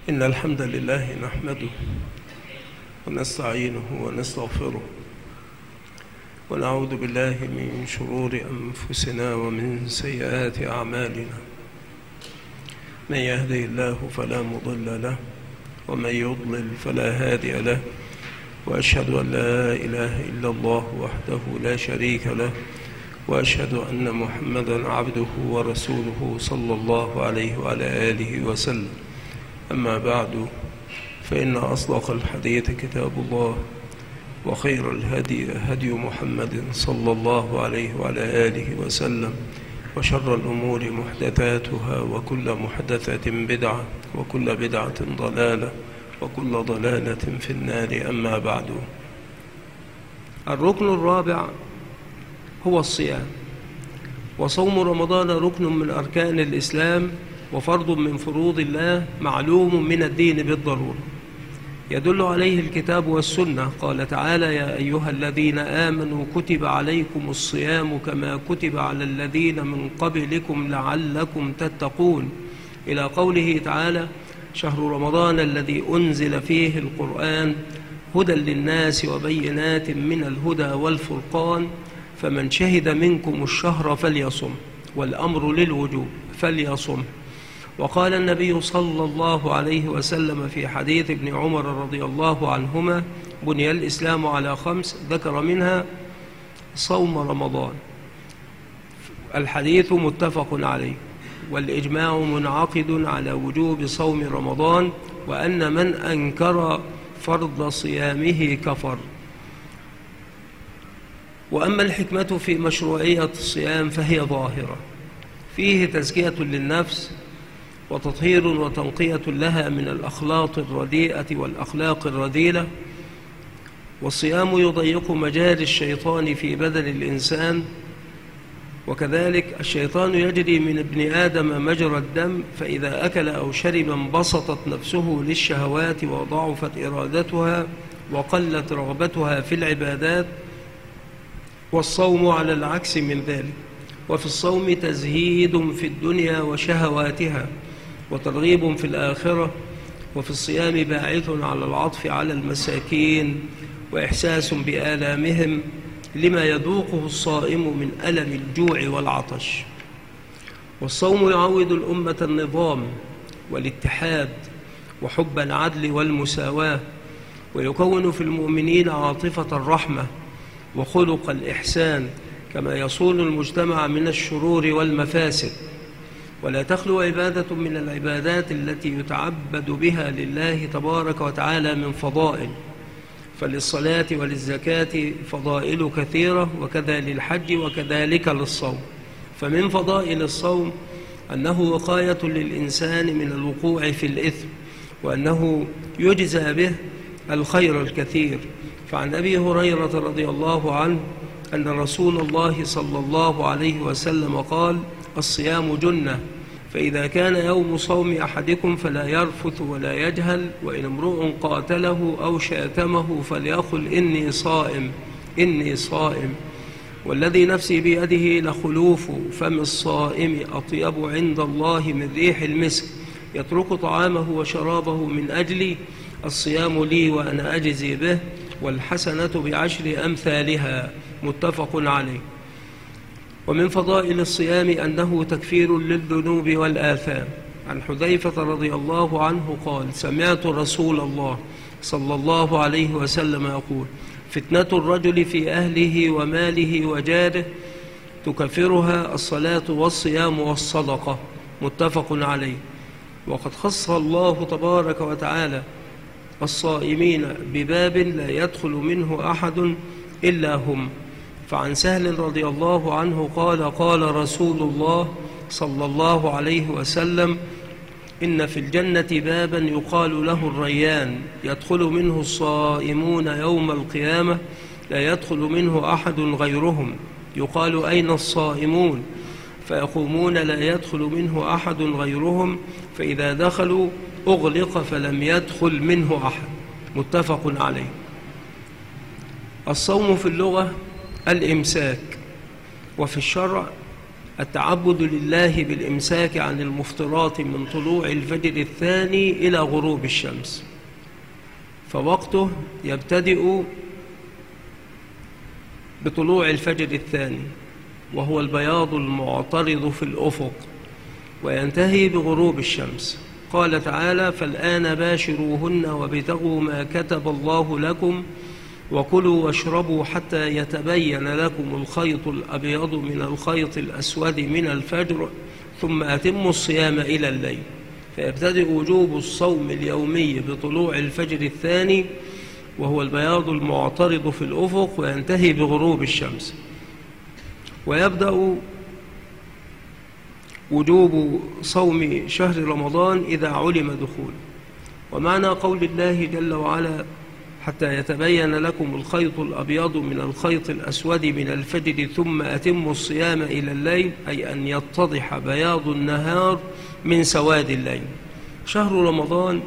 إن الحمد لله نحمده ونستعينه ونستغفره ونعوذ بالله من شرور أنفسنا ومن سيئات أعمالنا. من يهده الله فلا مضل له ومن يضلل فلا هادي له، وأشهد أن لا إله إلا الله وحده لا شريك له، وأشهد أن محمدًا عبده ورسوله صلى الله عليه وعلى آله وسلم. أما بعد، فإن أصدق الحديث كتاب الله، وخير الهدي هدي محمد صلى الله عليه وعلى آله وسلم، وشر الأمور محدثاتها، وكل محدثة بدعة، وكل بدعة ضلالة، وكل ضلالة في النار. أما بعد، الركن الرابع هو الصيام. وصوم رمضان ركن من أركان الإسلام وفرض من فروض الله معلوم من الدين بالضرورة، يدل عليه الكتاب والسنة. قال تعالى: يا أيها الذين آمنوا كتب عليكم الصيام كما كتب على الذين من قبلكم لعلكم تتقون، إلى قوله تعالى: شهر رمضان الذي أنزل فيه القرآن هدى للناس وبينات من الهدى والفرقان، فمن شهد منكم الشهر فليصم، والأمر للوجوب فليصم. وقال النبي صلى الله عليه وسلم في حديث ابن عمر رضي الله عنهما: بني الإسلام على 5، ذكر منها صوم رمضان. الحديث متفق عليه، والإجماع منعقد على وجوب صوم رمضان، وأن من أنكر فرض صيامه كفر. وأما الحكمة في مشروعية الصيام فهي ظاهرة، فيه تزكية للنفس وتطهير وتنقية لها من الأخلاق الرديئة والأخلاق الرذيلة. والصيام يضيق مجاري الشيطان في بدن الإنسان، وكذلك الشيطان يجري من ابن آدم مجرى الدم، فإذا أكل أو شرب انبسطت نفسه للشهوات وضعفت إرادتها وقلت رغبتها في العبادات. والصوم على العكس من ذلك، وفي الصوم تزهيد في الدنيا وشهواتها وترغيب في الآخرة، وفي الصيام باعث على العطف على المساكين وإحساس بآلامهم لما يذوقه الصائم من ألم الجوع والعطش. والصوم يعود الأمة النظام والاتحاد وحب العدل والمساواة، ويكون في المؤمنين عاطفة الرحمة وخلق الإحسان، كما يصون المجتمع من الشرور والمفاسد. ولا تخلو عبادة من العبادات التي يتعبد بها لله تبارك وتعالى من فضائل، فللصلاة وللزكاة فضائل كثيرة، وكذا للحج، وكذلك للصوم. فمن فضائل الصوم أنه وقاية للإنسان من الوقوع في الإثم، وأنه يجزى به الخير الكثير. فعن أبي هريرة رضي الله عنه أن رسول الله صلى الله عليه وسلم قال: الصيام جنة، فإذا كان يوم صوم أحدكم فلا يرفث ولا يجهل، وإن امرؤ قاتله أو شاتمه فليقل إني صائم إني صائم، والذي نفسي بيده لخلوف فم الصائم أطيب عند الله من ريح المسك، يترك طعامه وشرابه من أجلي، الصيام لي وأنا أجزي به، والحسنة بعشر أمثالها. متفق عليه. ومن فضائل الصيام أنه تكفير للذنوب والآثام. عن حذيفة رضي الله عنه قال: سمعت رسول الله صلى الله عليه وسلم يقول: فتنة الرجل في أهله وماله وجاره تكفرها الصلاة والصيام والصدقة. متفق عليه. وقد خص الله تبارك وتعالى الصائمين بباب لا يدخل منه أحد إلا هم. فعن سهل رضي الله عنه قال: قال رسول الله صلى الله عليه وسلم: إن في الجنة بابا يقال له الريان، يدخل منه الصائمون يوم القيامة لا يدخل منه أحد غيرهم، يقال: أين الصائمون؟ فيقومون لا يدخل منه أحد غيرهم، فإذا دخلوا أغلق فلم يدخل منه أحد. متفق عليه. الصوم في اللغة الإمساك، وفي الشرع التعبد لله بالإمساك عن المفطرات من طلوع الفجر الثاني إلى غروب الشمس، فوقته يبتدئ بطلوع الفجر الثاني وهو البياض المعترض في الأفق، وينتهي بغروب الشمس. قال تعالى: فالآن باشروهن وابتغوا ما كتب الله لكم وكلوا واشربوا حتى يتبين لكم الخيط الأبيض من الخيط الأسود من الفجر ثم أتموا الصيام إلى الليل. فيبتدئ وجوب الصوم اليومي بطلوع الفجر الثاني وهو البياض المعترض في الأفق، وينتهي بغروب الشمس. ويبدأ وجوب صوم شهر رمضان إذا علم دخوله. ومعنى قول الله جل وعلا: حتى يتبين لكم الخيط الأبيض من الخيط الأسود من الفجر ثم أتموا الصيام إلى الليل، أي أن يتضح بياض النهار من سواد الليل. شهر رمضان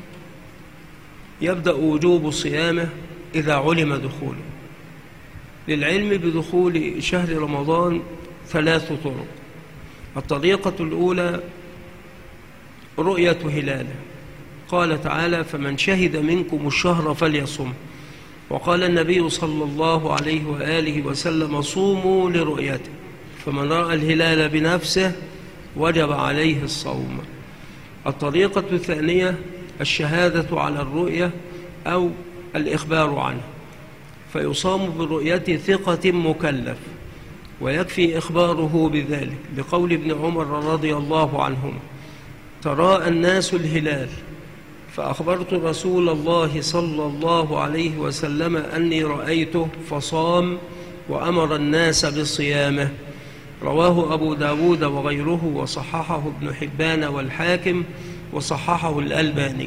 يبدأ وجوب صيامه إذا علم دخوله. للعلم بدخول شهر رمضان 3 طرق. الطريقة الأولى رؤية هلاله. قال تعالى: فمن شهد منكم الشهر فليصم. وقال النبي صلى الله عليه وآله وسلم: صوموا لرؤيته، فمن رأى الهلال بنفسه وجب عليه الصوم. الطريقة الثانية الشهادة على الرؤية أو الإخبار عنه، فيصام برؤية ثقة مكلف، ويكفي إخباره بذلك، لقول ابن عمر رضي الله عنهما: تراءى الناس الهلال فأخبرت رسول الله صلى الله عليه وسلم أني رأيته فصام وأمر الناس بصيامه. رواه أبو داود وغيره، وصححه ابن حبان والحاكم، وصححه الألباني.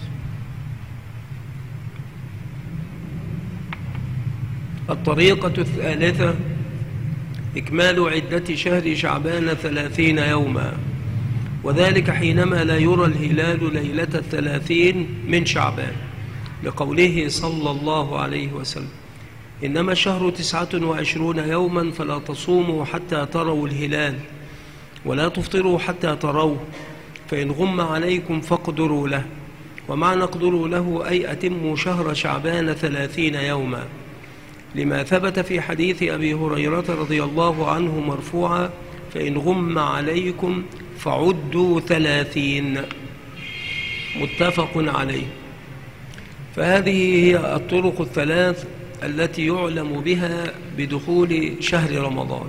الطريقة الثالثة إكمال عدة شهر شعبان 30 يوما، وذلك حينما لا يرى الهلال ليلة 30 من شعبان، لقوله صلى الله عليه وسلم: إنما الشهر 29 يوما فلا تصوموا حتى تروا الهلال ولا تفطروا حتى تروه، فإن غم عليكم فاقدروا له. ومعنى اقدروا له أي أتموا شهر شعبان 30 يوما، لما ثبت في حديث أبي هريرة رضي الله عنه مرفوعا: فإن غم عليكم فعدوا 30، متفق عليه. فهذه هي الطرق الثلاث التي يعلم بها بدخول شهر رمضان.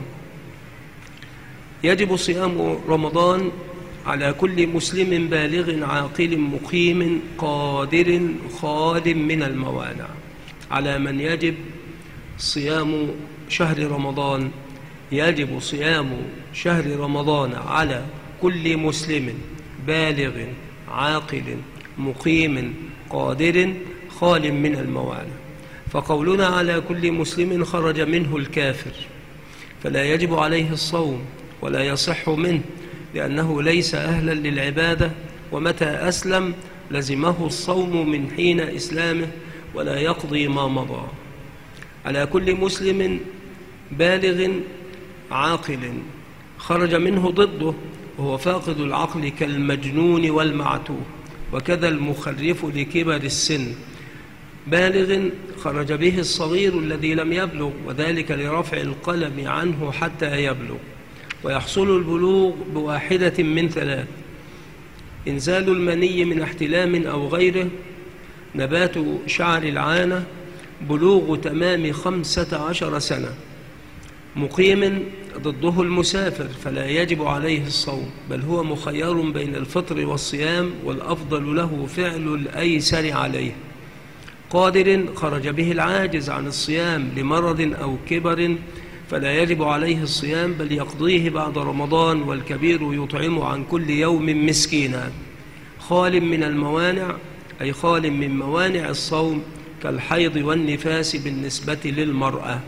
يجب صيام رمضان على كل مسلم بالغ عاقل مقيم قادر خال من الموانع. على من يجب صيام شهر رمضان؟ يجب صيام شهر رمضان على كل مسلم بالغ عاقل مقيم قادر خال من الموانع. فقولنا على كل مسلم خرج منه الكافر، فلا يجب عليه الصوم ولا يصح منه، لأنه ليس أهلا للعبادة، ومتى أسلم لزمه الصوم من حين إسلامه ولا يقضي ما مضى. على كل مسلم بالغ عاقل خرج منه ضده، وهو فاقد العقل كالمجنون والمعتوه، وكذا المخرف لكبر السن. بالغ خرج به الصغير الذي لم يبلغ، وذلك لرفع القلم عنه حتى يبلغ. ويحصل البلوغ بواحدة من 3: إنزال المني من احتلام أو غيره، نبات شعر العانة، بلوغ تمام 15 سنة. مقيم ضده المسافر، فلا يجب عليه الصوم، بل هو مخير بين الفطر والصيام، والأفضل له فعل الأيسر عليه. قادر خرج به العاجز عن الصيام لمرض أو كبر، فلا يجب عليه الصيام، بل يقضيه بعد رمضان، والكبير يطعم عن كل يوم مسكينا. خال من الموانع أي خال من موانع الصوم كالحيض والنفاس بالنسبة للمرأة.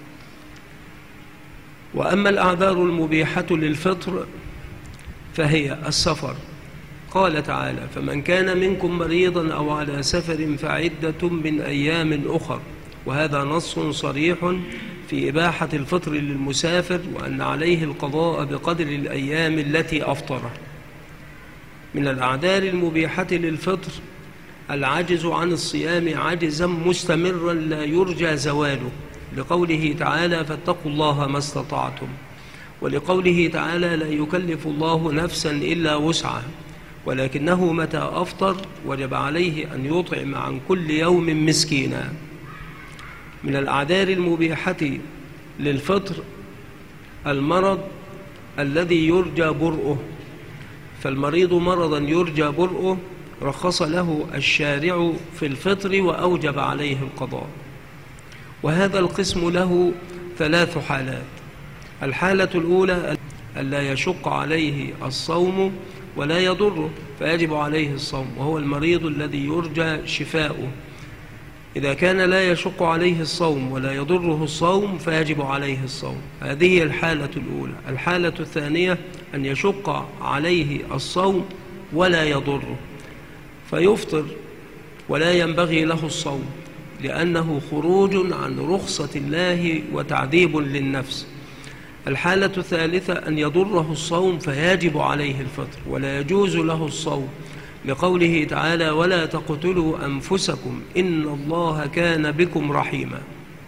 وأما الأعذار المبيحة للفطر فهي السفر. قال تعالى: فمن كان منكم مريضا أو على سفر فعدة من أيام أخر، وهذا نص صريح في إباحة الفطر للمسافر وأن عليه القضاء بقدر الأيام التي أفطره. من الأعذار المبيحة للفطر العجز عن الصيام عجزا مستمرا لا يرجى زواله، لقوله تعالى فاتقوا الله ما استطعتم، ولقوله تعالى لا يكلف الله نفسا إلا وسعها، ولكنه متى أفطر وجب عليه أن يطعم عن كل يوم مسكينا. من الأعذار المبيحة للفطر المرض الذي يرجى برؤه، فالمريض مرضا يرجى برؤه رخص له الشارع في الفطر وأوجب عليه القضاء. وهذا القسم له 3 حالات. الحالة الأولى ألا يشق عليه الصوم ولا يضره فيجب عليه الصوم، وهو المريض الذي يرجى شفاؤه. إذا كان لا يشق عليه الصوم ولا يضره الصوم فيجب عليه الصوم، هذه الحالة الأولى. الحالة الثانية أن يشق عليه الصوم ولا يضره فيفطر ولا ينبغي له الصوم، لأنه خروج عن رخصة الله وتعذيب للنفس. الحالة الثالثة أن يضره الصوم فيجب عليه الفطر ولا يجوز له الصوم، لقوله تعالى ولا تقتلوا أنفسكم إن الله كان بكم رحيما.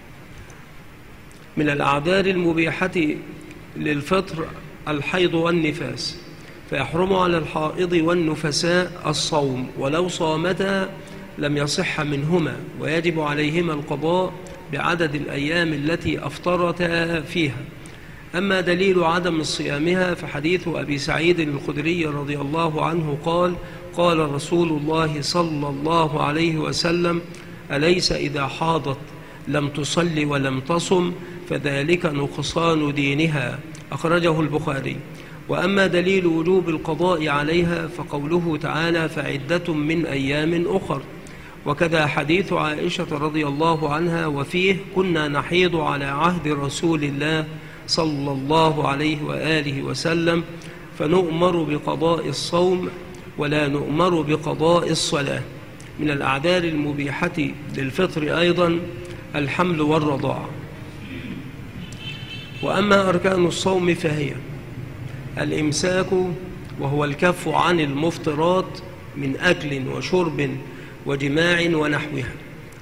من الأعذار المبيحة للفطر الحيض والنفاس، فيحرم على الحائض والنفساء الصوم ولو صامتا لم يصح منهما، ويجب عليهما القضاء بعدد الأيام التي أفطرتا فيها. أما دليل عدم صيامها فحديث أبي سعيد الخدري رضي الله عنه قال قال رسول الله صلى الله عليه وسلم أليس إذا حاضت لم تصل ولم تصم فذلك نقصان دينها، أخرجه البخاري. وأما دليل وجوب القضاء عليها فقوله تعالى فعدة من أيام أخر، وكذا حديث عائشة رضي الله عنها وفيه كنا نحيض على عهد رسول الله صلى الله عليه وآله وسلم فنؤمر بقضاء الصوم ولا نؤمر بقضاء الصلاة. من الأعذار المبيحة للفطر أيضا الحمل والرضاعة. وأما أركان الصوم فهي الإمساك وهو الكف عن المفطرات من أكل وشرب وجماع ونحوها،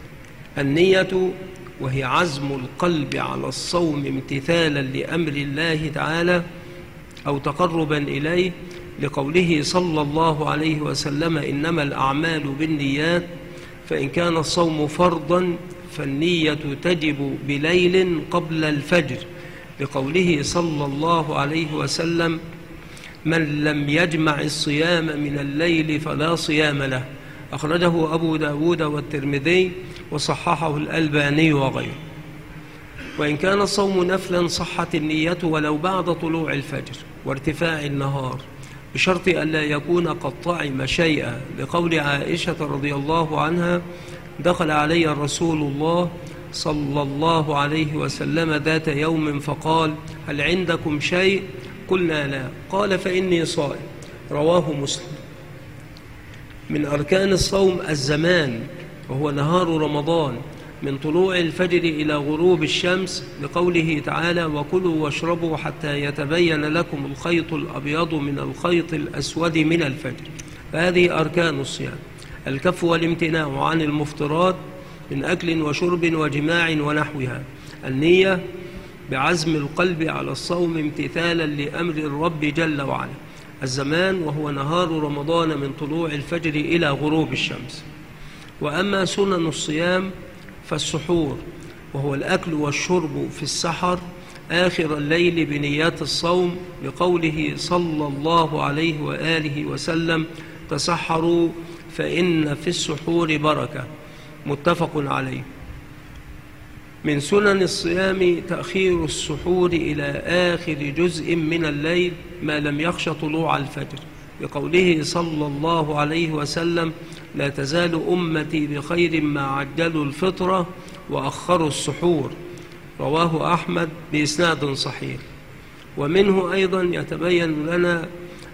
النية وهي عزم القلب على الصوم امتثالا لأمر الله تعالى أو تقربا إليه، لقوله صلى الله عليه وسلم إنما الأعمال بالنيات، فإن كان الصوم فرضا فالنية تجب بليل قبل الفجر، لقوله صلى الله عليه وسلم من لم يجمع الصيام من الليل فلا صيام له، أخرجه أبو داود والترمذي وصححه الألباني وغيره. وإن كان الصوم نفلا صحت النية ولو بعد طلوع الفجر وارتفاع النهار، بشرط ألا يكون قد طعم شيئا، لقول عائشة رضي الله عنها دخل علي رسول الله صلى الله عليه وسلم ذات يوم فقال هل عندكم شيء؟ قلنا لا، قال فإني صائم، رواه مسلم. من أركان الصوم الزمان وهو نهار رمضان من طلوع الفجر إلى غروب الشمس، لقوله تعالى وكلوا واشربوا حتى يتبين لكم الخيط الأبيض من الخيط الأسود من الفجر. فهذه أركان الصيام: الكف والامتناع عن المفطرات من أكل وشرب وجماع ونحوها، النية بعزم القلب على الصوم امتثالا لأمر الرب جل وعلا، الزمان وهو نهار رمضان من طلوع الفجر إلى غروب الشمس. وأما سنن الصيام فالسحور وهو الأكل والشرب في السحر آخر الليل بنيات الصوم، لقوله صلى الله عليه وآله وسلم تسحروا فإن في السحور بركة، متفق عليه. من سنن الصيام تأخير السحور إلى آخر جزء من الليل ما لم يخش طلوع الفجر، لقوله صلى الله عليه وسلم لا تزال أمتي بخير ما عجلوا الفطرة وأخروا السحور، رواه أحمد بإسناد صحيح. ومنه أيضا يتبين لنا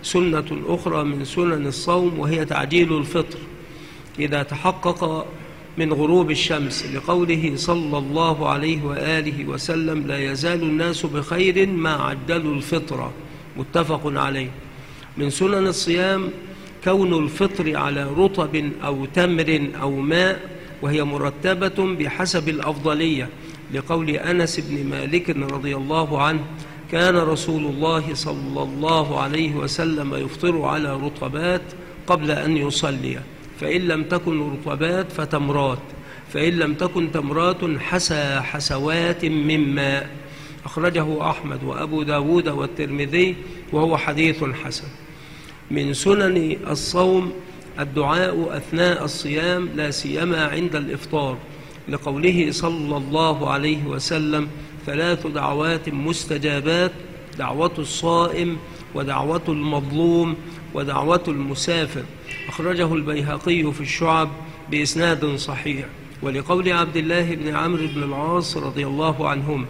سنة أخرى من سنن الصوم وهي تعجيل الفطر إذا تحقق من غروب الشمس، لقوله صلى الله عليه وآله وسلم: لا يزال الناس بخير ما عجلوا الفطرة، متفق عليه. من سنن الصيام كون الفطر على رطب أو تمر أو ماء، وهي مرتبة بحسب الأفضلية، لقول أنس بن مالك رضي الله عنه: كان رسول الله صلى الله عليه وسلم يفطر على رطبات قبل أن يصلي، فإن لم تكن رطبات فتمرات، فإن لم تكن تمرات حسوات من ماء. أخرجه أحمد وأبو داود والترمذي وهو حديث حسن. من سنن الصوم الدعاء أثناء الصيام، لا سيما عند الإفطار، لقوله صلى الله عليه وسلم: 3 دعوات مستجابات: دعوة الصائم، ودعوة المظلوم، ودعوة المسافر. أخرجه البيهقي في الشعب بإسناد صحيح. ولقول عبد الله بن عمرو بن العاص رضي الله عنهما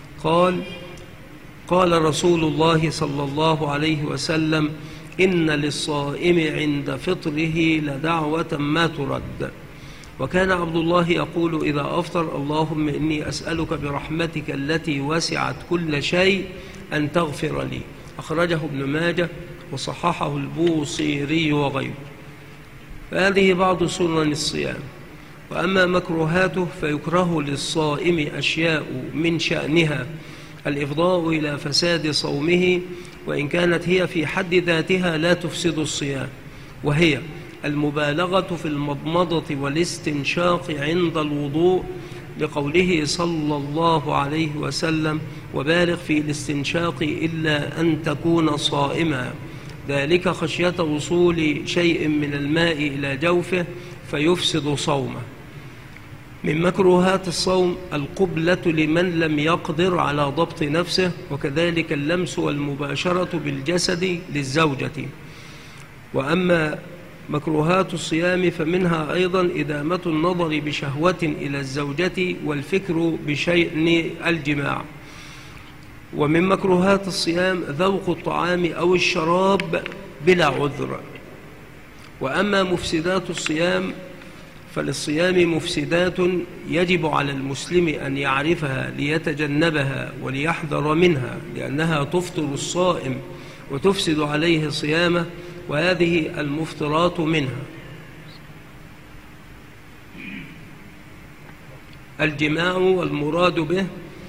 قال رسول الله صلى الله عليه وسلم: إن للصائم عند فطره لدعوة ما ترد. وكان عبد الله يقول إذا أفطر: اللهم إني أسألك برحمتك التي وسعت كل شيء أن تغفر لي. أخرجه ابن ماجه وصححه البوصيري وغيره. فهذه بعض سنن الصيام. وأما مكروهاته فيكره للصائم أشياء من شأنها الإفضاء إلى فساد صومه، وإن كانت هي في حد ذاتها لا تفسد الصيام، وهي المبالغة في المضمضة والاستنشاق عند الوضوء، لقوله صلى الله عليه وسلم: وبالغ في الاستنشاق إلا أن تكون صائما، ذلك خشية وصول شيء من الماء إلى جوفه فيفسد صومه. من مكروهات الصوم القبلة لمن لم يقدر على ضبط نفسه، وكذلك اللمس والمباشرة بالجسد للزوجة. وأما مكروهات الصيام فمنها أيضا إدامة النظر بشهوة إلى الزوجة والفكر بشيء الجماع. ومن مكروهات الصيام ذوق الطعام أو الشراب بلا عذر. وأما مفسدات الصيام فللصيام مفسدات يجب على المسلم أن يعرفها ليتجنبها وليحذر منها، لأنها تفطر الصائم وتفسد عليه صيامه، وهذه المفطرات منها: الجماع، والمراد به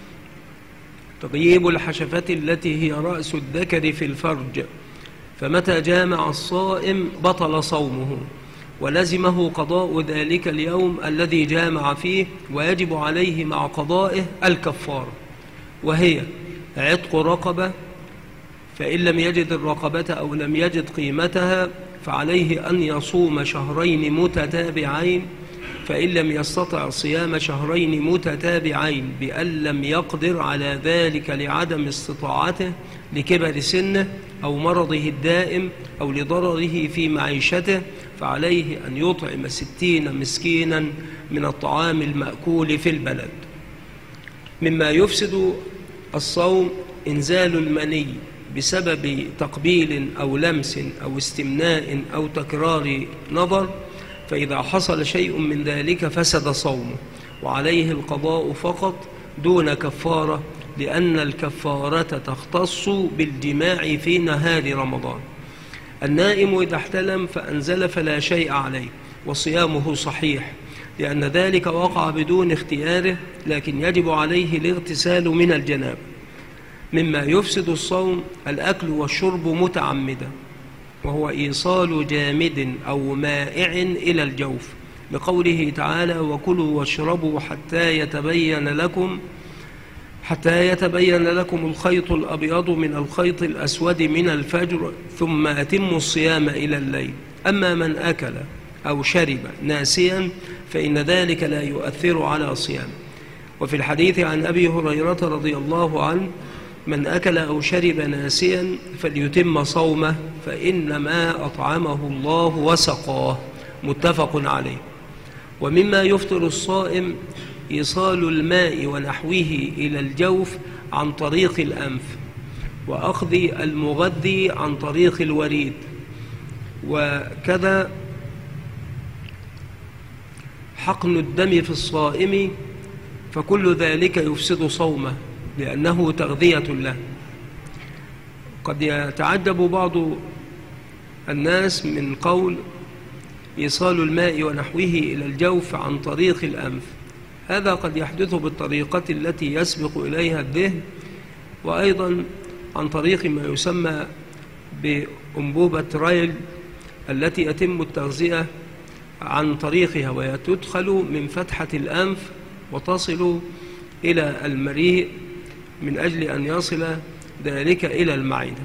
تطيب الحشفة التي هي رأس الذكر في الفرج، فمتى جامع الصائم بطل صومه ولزمه قضاء ذلك اليوم الذي جامع فيه، ويجب عليه مع قضائه الكفارة، وهي عتق رقبة، فإن لم يجد الرقبة أو لم يجد قيمتها فعليه أن يصوم 2 متتابعين، فإن لم يستطع صيام 2 متتابعين بأن لم يقدر على ذلك لعدم استطاعته لكبر سنه أو مرضه الدائم أو لضرره في معيشته، فعليه أن يطعم 60 مسكينا من الطعام المأكول في البلد. مما يفسد الصوم إنزال المني بسبب تقبيل أو لمس أو استمناء أو تكرار نظر، فإذا حصل شيء من ذلك فسد صومه، وعليه القضاء فقط دون كفارة، لأن الكفارة تختص بالجماع في نهار رمضان. النائم إذا احتلم فأنزل فلا شيء عليه وصيامه صحيح، لأن ذلك وقع بدون اختياره، لكن يجب عليه الاغتسال من الجنابة. مما يفسد الصوم الأكل والشرب متعمدا، وهو إيصال جامد أو مائع إلى الجوف، لقوله تعالى: وكلوا واشربوا حتى يتبين لكم الخيط الأبيض من الخيط الأسود من الفجر ثم أتموا الصيام إلى الليل. أما من أكل أو شرب ناسيا فإن ذلك لا يؤثر على صيامه. وفي الحديث عن أبي هريرة رضي الله عنه: من أكل أو شرب ناسيا فليتم صومه، فإنما أطعمه الله وسقاه، متفق عليه. ومما يفطر الصائم إيصال الماء ونحوه إلى الجوف عن طريق الأنف، وأخذ المغذي عن طريق الوريد، وكذا حقن الدم في الصائم فكل ذلك يفسد صومه لأنه تغذية له. قد يتعجب بعض الناس من قول إيصال الماء ونحوه إلى الجوف عن طريق الأنف، هذا قد يحدث بالطريقة التي يسبق إليها الذهن، وأيضا عن طريق ما يسمى بأنبوبة رايل التي يتم التغذية عن طريقها، وتدخل من فتحة الأنف وتصل إلى المريء من أجل أن يصل ذلك إلى المعدة.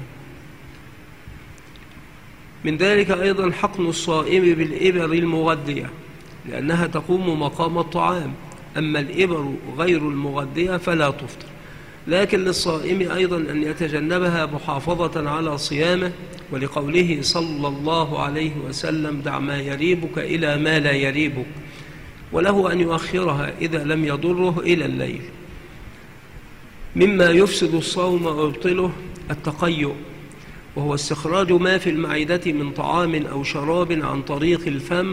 من ذلك أيضا حقن الصائم بالإبر المغذية لأنها تقوم مقام الطعام، أما الإبر غير المغذية فلا تفطر. لكن للصائم أيضا أن يتجنبها محافظة على صيامه، ولقوله صلى الله عليه وسلم: دع ما يريبك إلى ما لا يريبك، وله أن يؤخرها إذا لم يضره إلى الليل. مما يفسد الصوم ويبطله التقيؤ، وهو استخراج ما في المعدة من طعام أو شراب عن طريق الفم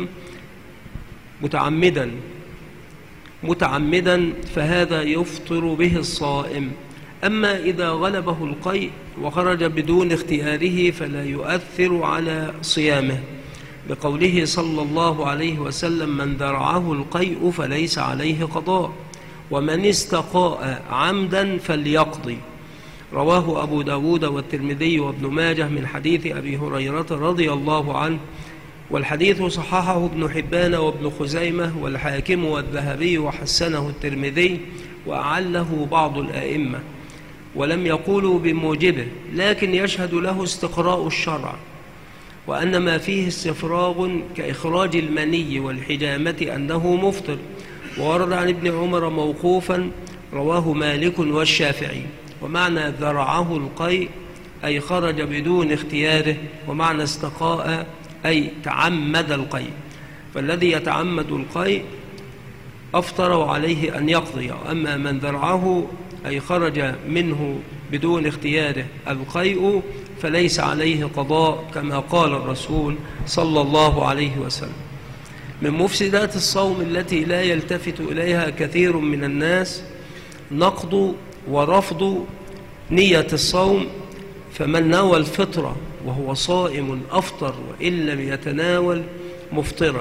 متعمدا، فهذا يفطر به الصائم. أما إذا غلبه القيء وخرج بدون اختياره فلا يؤثر على صيامه، بقوله صلى الله عليه وسلم: من ذرعه القيء فليس عليه قضاء، ومن استقاء عمدا فليقضي. رواه أبو داود والترمذي وابن ماجه من حديث أبي هريرة رضي الله عنه، والحديث صححه ابن حبان وابن خزيمة والحاكم والذهبي وحسنه الترمذي وأعله بعض الأئمة، ولم يقولوا بموجبه، لكن يشهد له استقراء الشرع، وأن ما فيه استفراغ كإخراج المني والحجامة أنه مفطر. وورد عن ابن عمر موقوفا رواه مالك والشافعي. ومعنى ذرعه القيء أي خرج بدون اختياره، ومعنى استقاء أي تعمد القيء، فالذي يتعمد القيء أفطر وعليه أن يقضي. أما من ذرعه أي خرج منه بدون اختياره القيء فليس عليه قضاء، كما قال الرسول صلى الله عليه وسلم. من مفسدات الصوم التي لا يلتفت إليها كثير من الناس نقض ورفض نية الصوم، فمن نوى الفطرة وهو صائم أفطر، وإن لم يتناول مفطرا،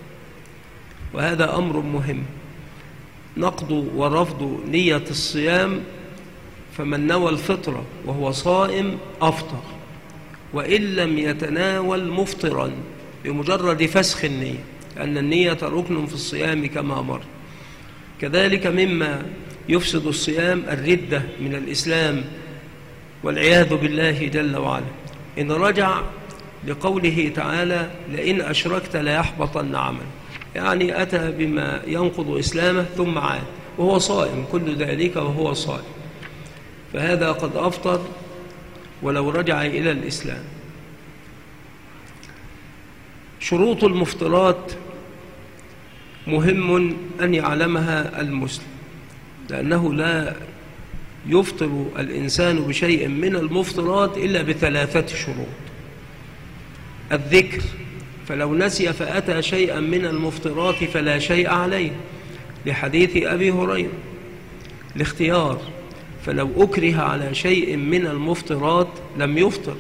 وهذا أمر مهم. نقض ورفض نية الصيام، فمن نوى الفطرة وهو صائم أفطر، وإن لم يتناول مفطرا بمجرد فسخ النية، لأن النية ركن في الصيام كما مر. كذلك مما يفسد الصيام الردة من الإسلام والعياذ بالله جل وعلا، إن رجع لقوله تعالى: لئن أشركت ليحبطن عمل، يعني أتى بما ينقض إسلامه ثم عاد وهو صائم، كل ذلك وهو صائم، فهذا قد أفطر ولو رجع إلى الإسلام. شروط المفطرات مهم أن يعلمها المسلم، لأنه لا يفطر الإنسان بشيء من المفطرات إلا بثلاثة شروط: الذكر، فلو نسي فأتى شيئا من المفطرات فلا شيء عليه، لحديث أبي هريرة. الاختيار، فلو أكره على شيء من المفطرات لم يفطر.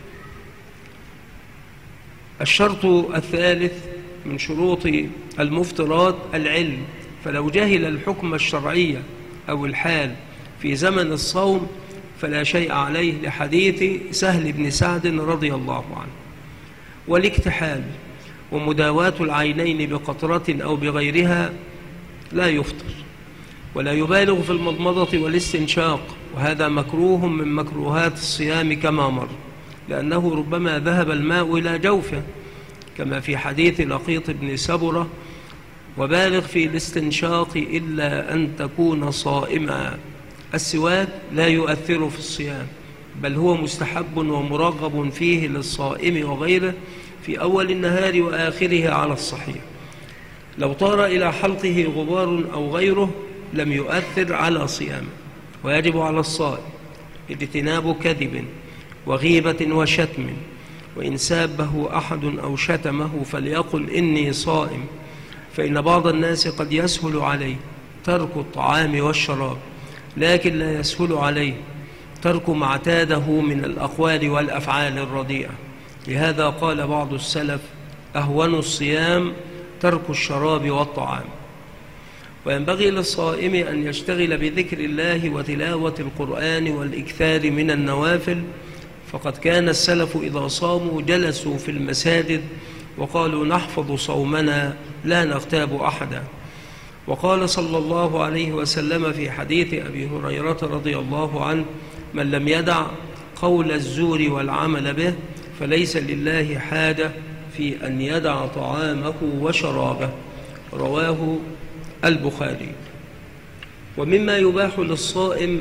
الشرط الثالث من شروط المفطرات العلم، فلو جهل الحكم الشرعي أو الحال في زمن الصوم فلا شيء عليه، لحديث سهل بن سعد رضي الله عنه. والاكتحال ومداواة العينين بقطرة أو بغيرها لا يفطر، ولا يبالغ في المضمضة والاستنشاق، وهذا مكروه من مكروهات الصيام كما مر، لأنه ربما ذهب الماء إلى جوفه، كما في حديث لقيط بن سبرة: وبالغ في الاستنشاق إلا أن تكون صائما. السواك لا يؤثر في الصيام، بل هو مستحب ومرغب فيه للصائم وغيره في أول النهار وآخره على الصحيح. لو طار إلى حلقه غبار أو غيره لم يؤثر على صيامه. ويجب على الصائم اجتناب كذب وغيبة وشتم، وإن سابه أحد أو شتمه فليقل إني صائم، فإن بعض الناس قد يسهل عليه ترك الطعام والشراب، لكن لا يسهل عليه ترك ما اعتاده من الأقوال والأفعال الرديئة. لهذا قال بعض السلف: أهون الصيام ترك الشراب والطعام. وينبغي للصائم أن يشتغل بذكر الله وتلاوة القرآن والإكثار من النوافل، فقد كان السلف إذا صاموا جلسوا في المساجد وقالوا: نحفظ صومنا لا نغتاب أحدا. وقال صلى الله عليه وسلم في حديث أبي هريرة رضي الله عنه: من لم يدع قول الزور والعمل به فليس لله حاجة في أن يدع طعامه وشرابه. رواه البخاري. ومما يباح للصائم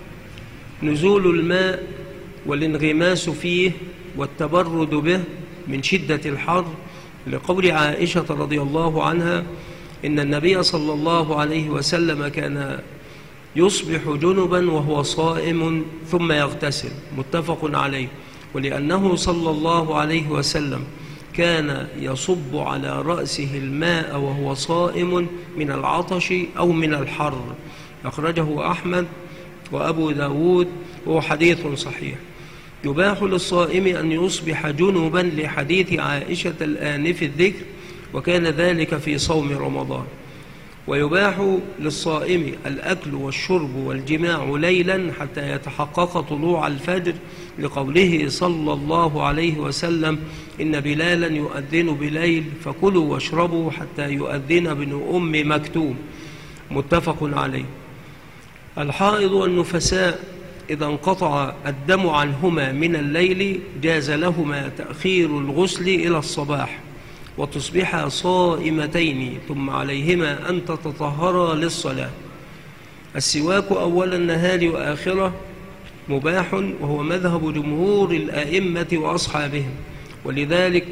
نزول الماء والانغماس فيه والتبرد به من شدة الحر، لقول عائشة رضي الله عنها: إن النبي صلى الله عليه وسلم كان يصبح جنبا وهو صائم ثم يغتسل. متفق عليه. ولأنه صلى الله عليه وسلم كان يصب على رأسه الماء وهو صائم من العطش أو من الحر. أخرجه أحمد وأبو داود وهو حديث صحيح. يباح للصائم أن يصبح جنبا لحديث عائشة الآنف الذكر، وكان ذلك في صوم رمضان. ويباح للصائم الأكل والشرب والجماع ليلا حتى يتحقق طلوع الفجر، لقوله صلى الله عليه وسلم: إن بلالا يؤذن بليل فكلوا واشربوا حتى يؤذن ابن أم مكتوم. متفق عليه. الحائض والنفساء إذا انقطع الدم عنهما من الليل جاز لهما تأخير الغسل إلى الصباح وتصبحا صائمتين، ثم عليهما أن تتطهرا للصلاة. السواك أول النهار وآخره مباح، وهو مذهب جمهور الأئمة وأصحابهم، ولذلك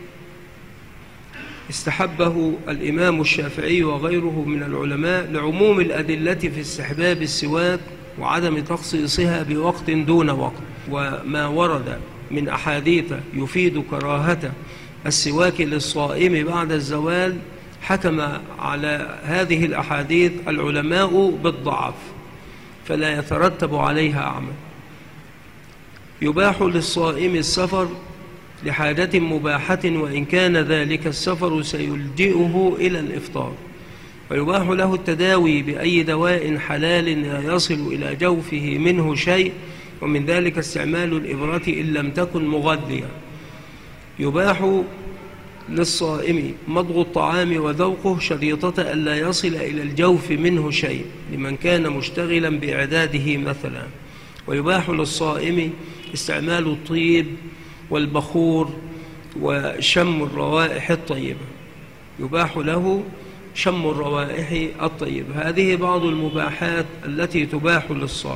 استحبه الإمام الشافعي وغيره من العلماء لعموم الأدلة في استحباب السواك وعدم تخصيصها بوقت دون وقت. وما ورد من أحاديث يفيد كراهة السواك للصائم بعد الزوال حكم على هذه الأحاديث العلماء بالضعف، فلا يترتب عليها عمل. يباح للصائم السفر لحاجة مباحة، وإن كان ذلك السفر سيلجئه إلى الإفطار. ويباح له التداوي بأي دواء حلال لا يصل إلى جوفه منه شيء، ومن ذلك استعمال الإبرة إن لم تكن مغذية. يباح للصائم مضغ الطعام وذوقه شريطة ألا يصل إلى الجوف منه شيء، لمن كان مشتغلا بإعداده مثلا. ويباح للصائم استعمال الطيب والبخور وشم الروائح الطيبة. يباح له شم الروائح الطيبة. هذه بعض المباحات التي تباح للصائم.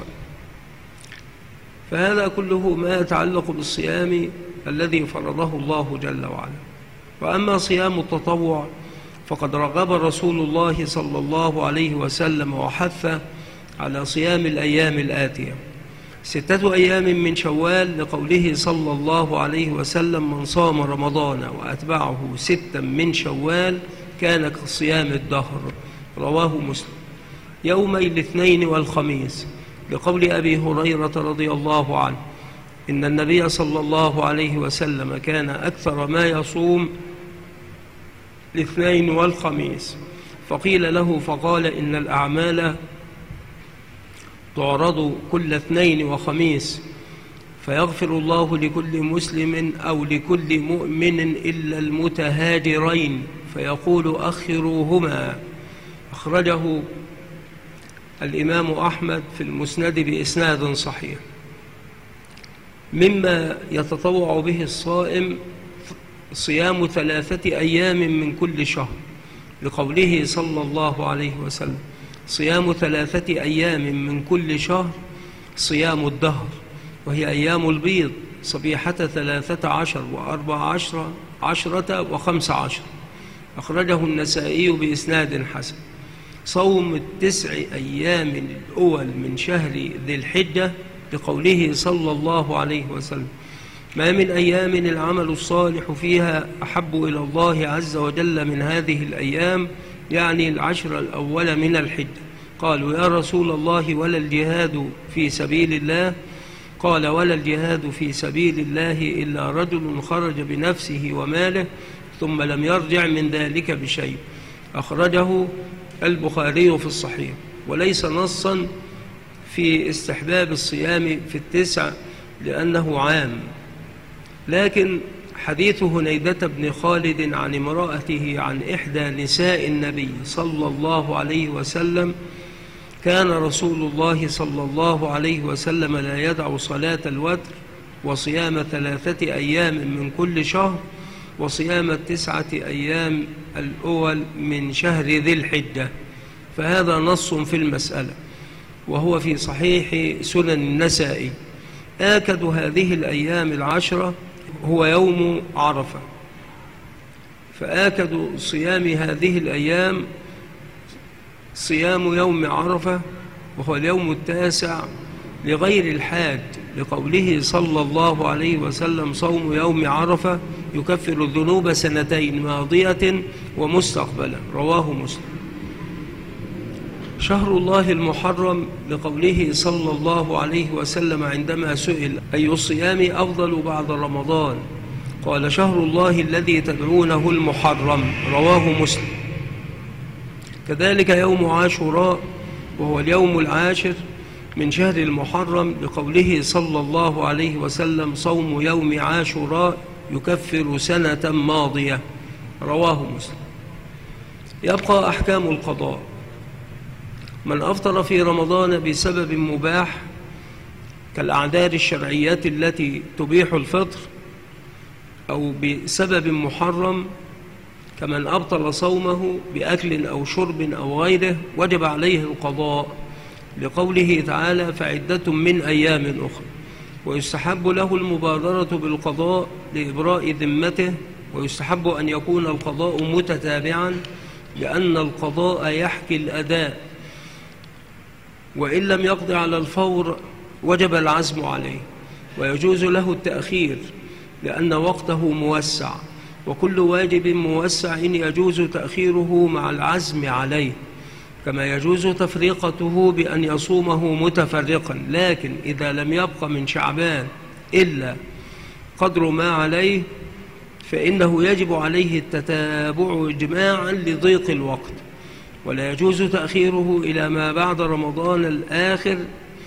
فهذا كله ما يتعلق بالصيام الذي فرضه الله جل وعلا. وأما صيام التطوع فقد رغب رسول الله صلى الله عليه وسلم وحث على صيام الأيام الآتية: 6 أيام من شوال، لقوله صلى الله عليه وسلم: من صام رمضان وأتبعه 6 من شوال كان كصيام الدهر. رواه مسلم. يومي الاثنين والخميس، لقول أبي هريرة رضي الله عنه: إن النبي صلى الله عليه وسلم كان أكثر ما يصوم الاثنين والخميس. فقيل له فقال: إن الأعمال تعرض كل اثنين وخميس، فيغفر الله لكل مسلم أو لكل مؤمن إلا المتهاجرين، فيقول: أخروهما. أخرجه الإمام أحمد في المسند بإسناد صحيح. مما يتطوع به الصائم صيام 3 أيام من كل شهر، لقوله صلى الله عليه وسلم: صيام 3 أيام من كل شهر صيام الدهر، وهي أيام البيض: صبيحة 13 و14 و15. أخرجه النسائي بإسناد حسن. صوم 9 أيام الأول من شهر ذي الحجة، لقوله صلى الله عليه وسلم: ما من أيام العمل الصالح فيها أحب إلى الله عز وجل من هذه الأيام، يعني العشر الأول من الحجة. قالوا يا رسول الله ولا الجهاد في سبيل الله؟ قال ولا الجهاد في سبيل الله إلا رجل خرج بنفسه وماله ثم لم يرجع من ذلك بشيء. أخرجه البخاري في الصحيح. وليس نصا في استحباب الصيام في التسع لأنه عام، لكن حديث هنيدة بن خالد عن امرأته عن إحدى نساء النبي صلى الله عليه وسلم: كان رسول الله صلى الله عليه وسلم لا يدع صلاة الوتر وصيام 3 أيام من كل شهر وصيام 9 أيام الأول من شهر ذي الحجة. فهذا نص في المسألة، وهو في صحيح سنن النسائي. آكد هذه الأيام العشرة هو يوم عرفة، فآكد صيام هذه الأيام صيام يوم عرفة، وهو اليوم 9 لغير الحاج، لقوله صلى الله عليه وسلم: صوم يوم عرفة يكفر الذنوب 2 ماضية ومستقبلا. رواه مسلم. شهر الله المحرم، لقوله صلى الله عليه وسلم عندما سئل أي الصيام أفضل بعد رمضان؟ قال: شهر الله الذي تدعونه المحرم. رواه مسلم. كذلك يوم عاشوراء، وهو اليوم 10 من شهر المحرم، لقوله صلى الله عليه وسلم: صوم يوم عاشوراء يكفر 1 ماضية. رواه مسلم. يبقى أحكام القضاء. من أفطر في رمضان بسبب مباح كالأعذار الشرعية التي تبيح الفطر، أو بسبب محرم كمن أبطل صومه بأكل أو شرب أو غيره، وجب عليه القضاء، لقوله تعالى: فعدة من أيام أخرى. ويستحب له المبادرة بالقضاء لإبراء ذمته، ويستحب أن يكون القضاء متتابعا، لأن القضاء يحكي الأداء، وإن لم يقضي على الفور وجب العزم عليه. ويجوز له التأخير لأن وقته موسع، وكل واجب موسع يجوز تأخيره مع العزم عليه، كما يجوز تفريقته بأن يصومه متفرقا. لكن إذا لم يبق من شعبان إلا قدر ما عليه فإنه يجب عليه التتابع إجماعا لضيق الوقت، ولا يجوز تأخيره إلى ما بعد رمضان الآخر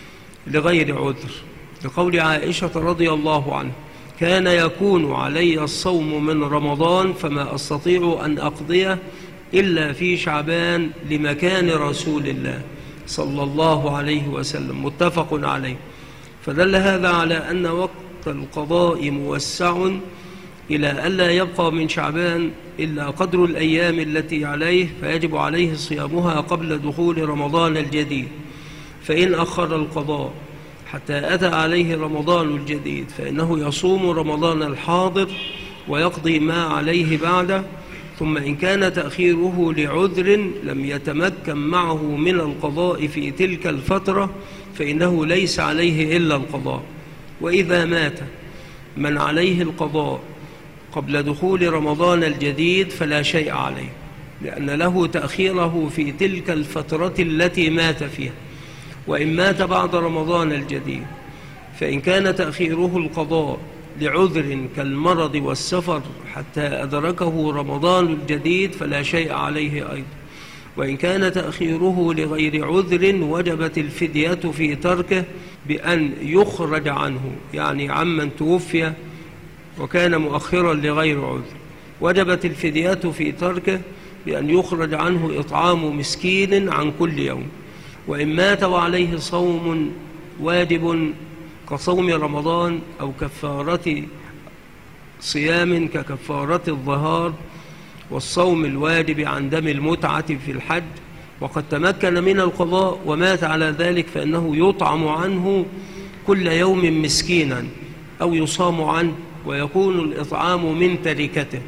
لغير عذر، لقول عائشة رضي الله عنها: كان يكون علي الصوم من رمضان فما أستطيع أن أقضيه إلا في شعبان لمكان رسول الله صلى الله عليه وسلم. متفق عليه. فدل هذا على أن وقت القضاء موسع إلى ألا يبقى من شعبان إلا قدر الأيام التي عليه، فيجب عليه صيامها قبل دخول رمضان الجديد. فإن أخر القضاء حتى أتى عليه رمضان الجديد فإنه يصوم رمضان الحاضر ويقضي ما عليه بعده. ثم إن كان تأخيره لعذر لم يتمكن معه من القضاء في تلك الفترة فإنه ليس عليه إلا القضاء. وإذا مات من عليه القضاء قبل دخول رمضان الجديد فلا شيء عليه، لأن له تأخيره في تلك الفترة التي مات فيها. وإن مات بعد رمضان الجديد فإن كان تأخيره القضاء لعذر كالمرض والسفر حتى أدركه رمضان الجديد فلا شيء عليه أيضا. وإن كان تأخيره لغير عذر وجبت الفدية في تركه بأن يخرج عنه، يعني عمن توفي وكان مؤخرا لغير عذر، وجبت الفدية في تركه بأن يخرج عنه إطعام مسكين عن كل يوم. وإن مات وعليه صوم واجب كصوم رمضان أو كفارة صيام ككفارة الظهار والصوم الواجب عن دم المتعة في الحج، وقد تمكن من القضاء ومات على ذلك فإنه يطعم عنه كل يوم مسكينا أو يصام عنه، ويكون الإطعام من تركته.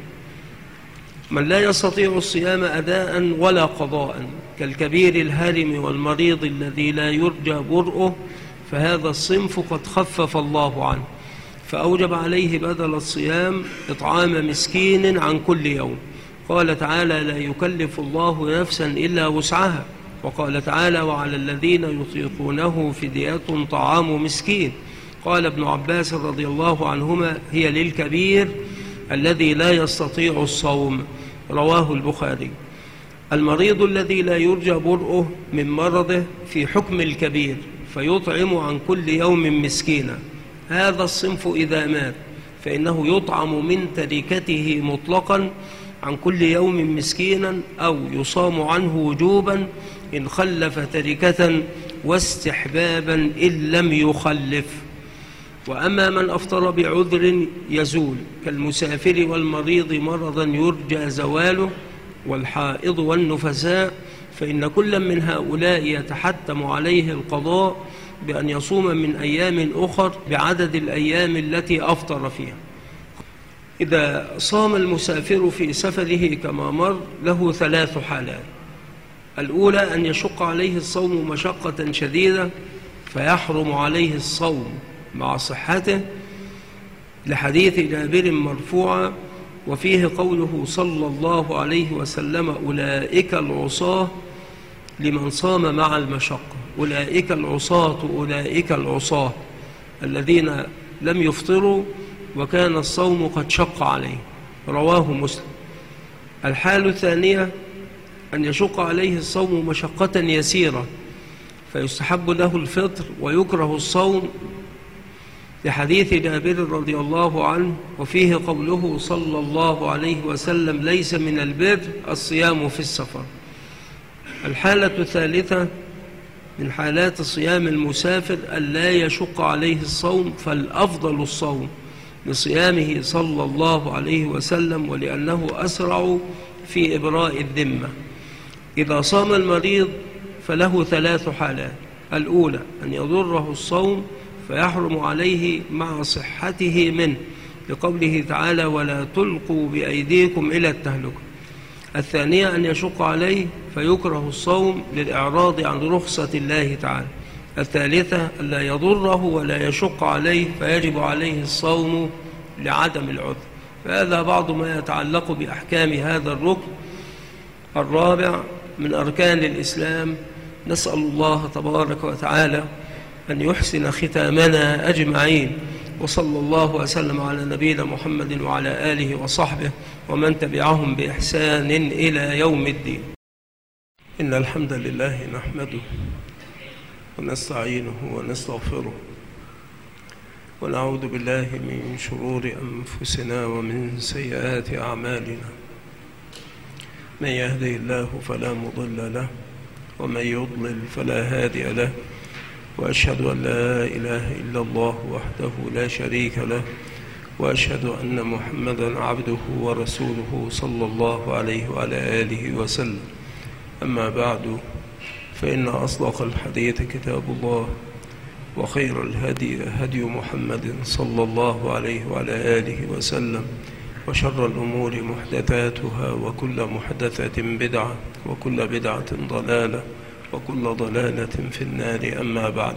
من لا يستطيع الصيام أداء ولا قضاء كالكبير الهرم والمريض الذي لا يرجى برؤه، فهذا الصنف قد خفف الله عنه، فأوجب عليه بدل الصيام إطعام مسكين عن كل يوم. قال تعالى: لا يكلف الله نفسا إلا وسعها. وقال تعالى: وعلى الذين يطيقونه فدية طعام مسكين. قال ابن عباس رضي الله عنهما: هي للكبير الذي لا يستطيع الصوم. رواه البخاري. المريض الذي لا يرجى برؤه من مرضه في حكم الكبير فيطعم عن كل يوم مسكينا. هذا الصنف إذا مات فإنه يطعم من تركته مطلقا عن كل يوم مسكينا، أو يصام عنه وجوبا إن خلف تركة، واستحبابا إن لم يخلف. وأما من أفطر بعذر يزول كالمسافر والمريض مرضا يرجى زواله والحائض والنفساء، فإن كل من هؤلاء يتحتم عليه القضاء بأن يصوم من أيام أخر بعدد الأيام التي أفطر فيها. إذا صام المسافر في سفره كما مر له 3 حالات. الأولى أن يشق عليه الصوم مشقة شديدة فيحرم عليه الصوم مع صحته، لحديث جابر مرفوعا وفيه قوله صلى الله عليه وسلم: أولئك العصاة لمن صام مع المشقة. أولئك العصاة الذين لم يفطروا وكان الصوم قد شق عليه. رواه مسلم. الحالة الثانية أن يشق عليه الصوم مشقة يسيرة فيستحب له الفطر ويكره الصوم، لحديث جابر رضي الله عنه وفيه قوله صلى الله عليه وسلم: ليس من البر الصيام في السفر. الحالة الثالثة من حالات صيام المسافر ألا يشق عليه الصوم، فالأفضل الصوم لصيامه صلى الله عليه وسلم، ولأنه أسرع في إبراء الذمة. إذا صام المريض فله 3 حالات. الأولى أن يضره الصوم فيحرم عليه مع صحته منه، لقوله تعالى: ولا تلقوا بأيديكم إلى التهلكة. الثانية أن يشق عليه فيكره الصوم للإعراض عن رخصة الله تعالى. الثالثة ألا يضره ولا يشق عليه فيجب عليه الصوم لعدم العذر. فهذا بعض ما يتعلق بأحكام هذا الركن الرابع من أركان الإسلام. نسأل الله تبارك وتعالى أن يحسن ختامنا أجمعين، وصلى الله وسلم على نبينا محمد وعلى آله وصحبه ومن تبعهم بإحسان إلى يوم الدين. إن الحمد لله نحمده ونستعينه ونستغفره ونعوذ بالله من شرور أنفسنا ومن سيئات أعمالنا. من يهده الله فلا مضل له ومن يضلل فلا هادي له، وأشهد أن لا إله إلا الله وحده لا شريك له، وأشهد أن محمدا عبده ورسوله صلى الله عليه وعلى آله وسلم. أما بعد، فإن أصدق الحديث كتاب الله، وخير الهدي هدي محمد صلى الله عليه وعلى آله وسلم، وشر الأمور محدثاتها، وكل محدثة بدعة، وكل بدعة ضلالة، وكل ضلالة في النار. أما بعد،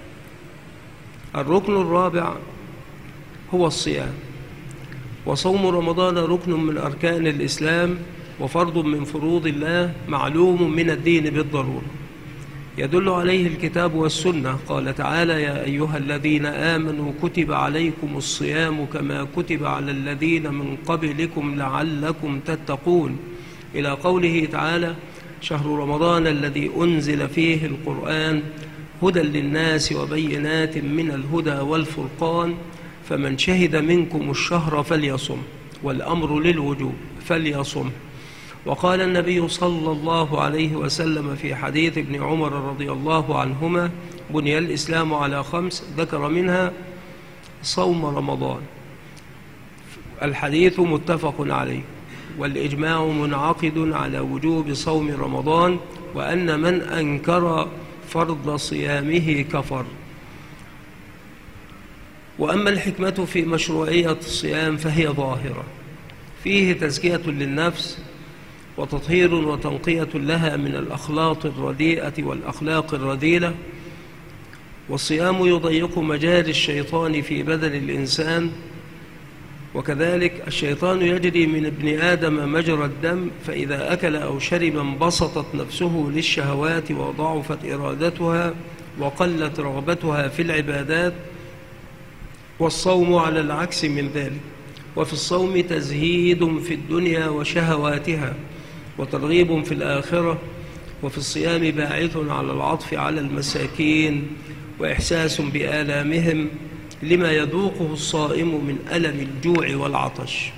الركن الرابع هو الصيام. وصوم رمضان ركن من أركان الإسلام وفرض من فروض الله معلوم من الدين بالضرورة، يدل عليه الكتاب والسنة. قال تعالى: يا أيها الذين آمنوا كتب عليكم الصيام كما كتب على الذين من قبلكم لعلكم تتقون، إلى قوله تعالى: شهر رمضان الذي أنزل فيه القرآن هدى للناس وبينات من الهدى والفرقان، فمن شهد منكم الشهر فليصم، والأمر للوجوب فليصم. وقال النبي صلى الله عليه وسلم في حديث ابن عمر رضي الله عنهما: بني الإسلام على 5، ذكر منها صوم رمضان. الحديث متفق عليه، والإجماع منعقد على وجوب صوم رمضان، وأن من أنكر فرض صيامه كفر. وأما الحكمة في مشروعية الصيام فهي ظاهرة، فيه تزكية للنفس وتطهير وتنقية لها من الأخلاق الرديئة والأخلاق الرذيلة، والصيام يضيق مجاري الشيطان في بدن الإنسان، وكذلك الشيطان يجري من ابن آدم مجرى الدم، فإذا أكل أو شرب انبسطت نفسه للشهوات وضعفت إرادتها وقلت رغبتها في العبادات، والصوم على العكس من ذلك. وفي الصوم تزهيد في الدنيا وشهواتها وترغيب في الآخرة، وفي الصيام باعث على العطف على المساكين وإحساس بآلامهم لما يذوقه الصائم من ألم الجوع والعطش.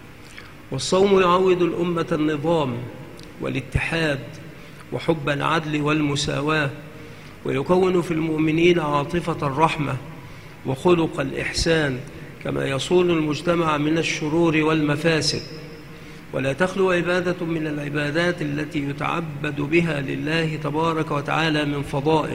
والصوم يعود الأمة النظام والاتحاد وحب العدل والمساواة، ويكون في المؤمنين عاطفة الرحمة وخلق الإحسان، كما يصون المجتمع من الشرور والمفاسد. ولا تخلو عبادة من العبادات التي يتعبد بها لله تبارك وتعالى من فضائل،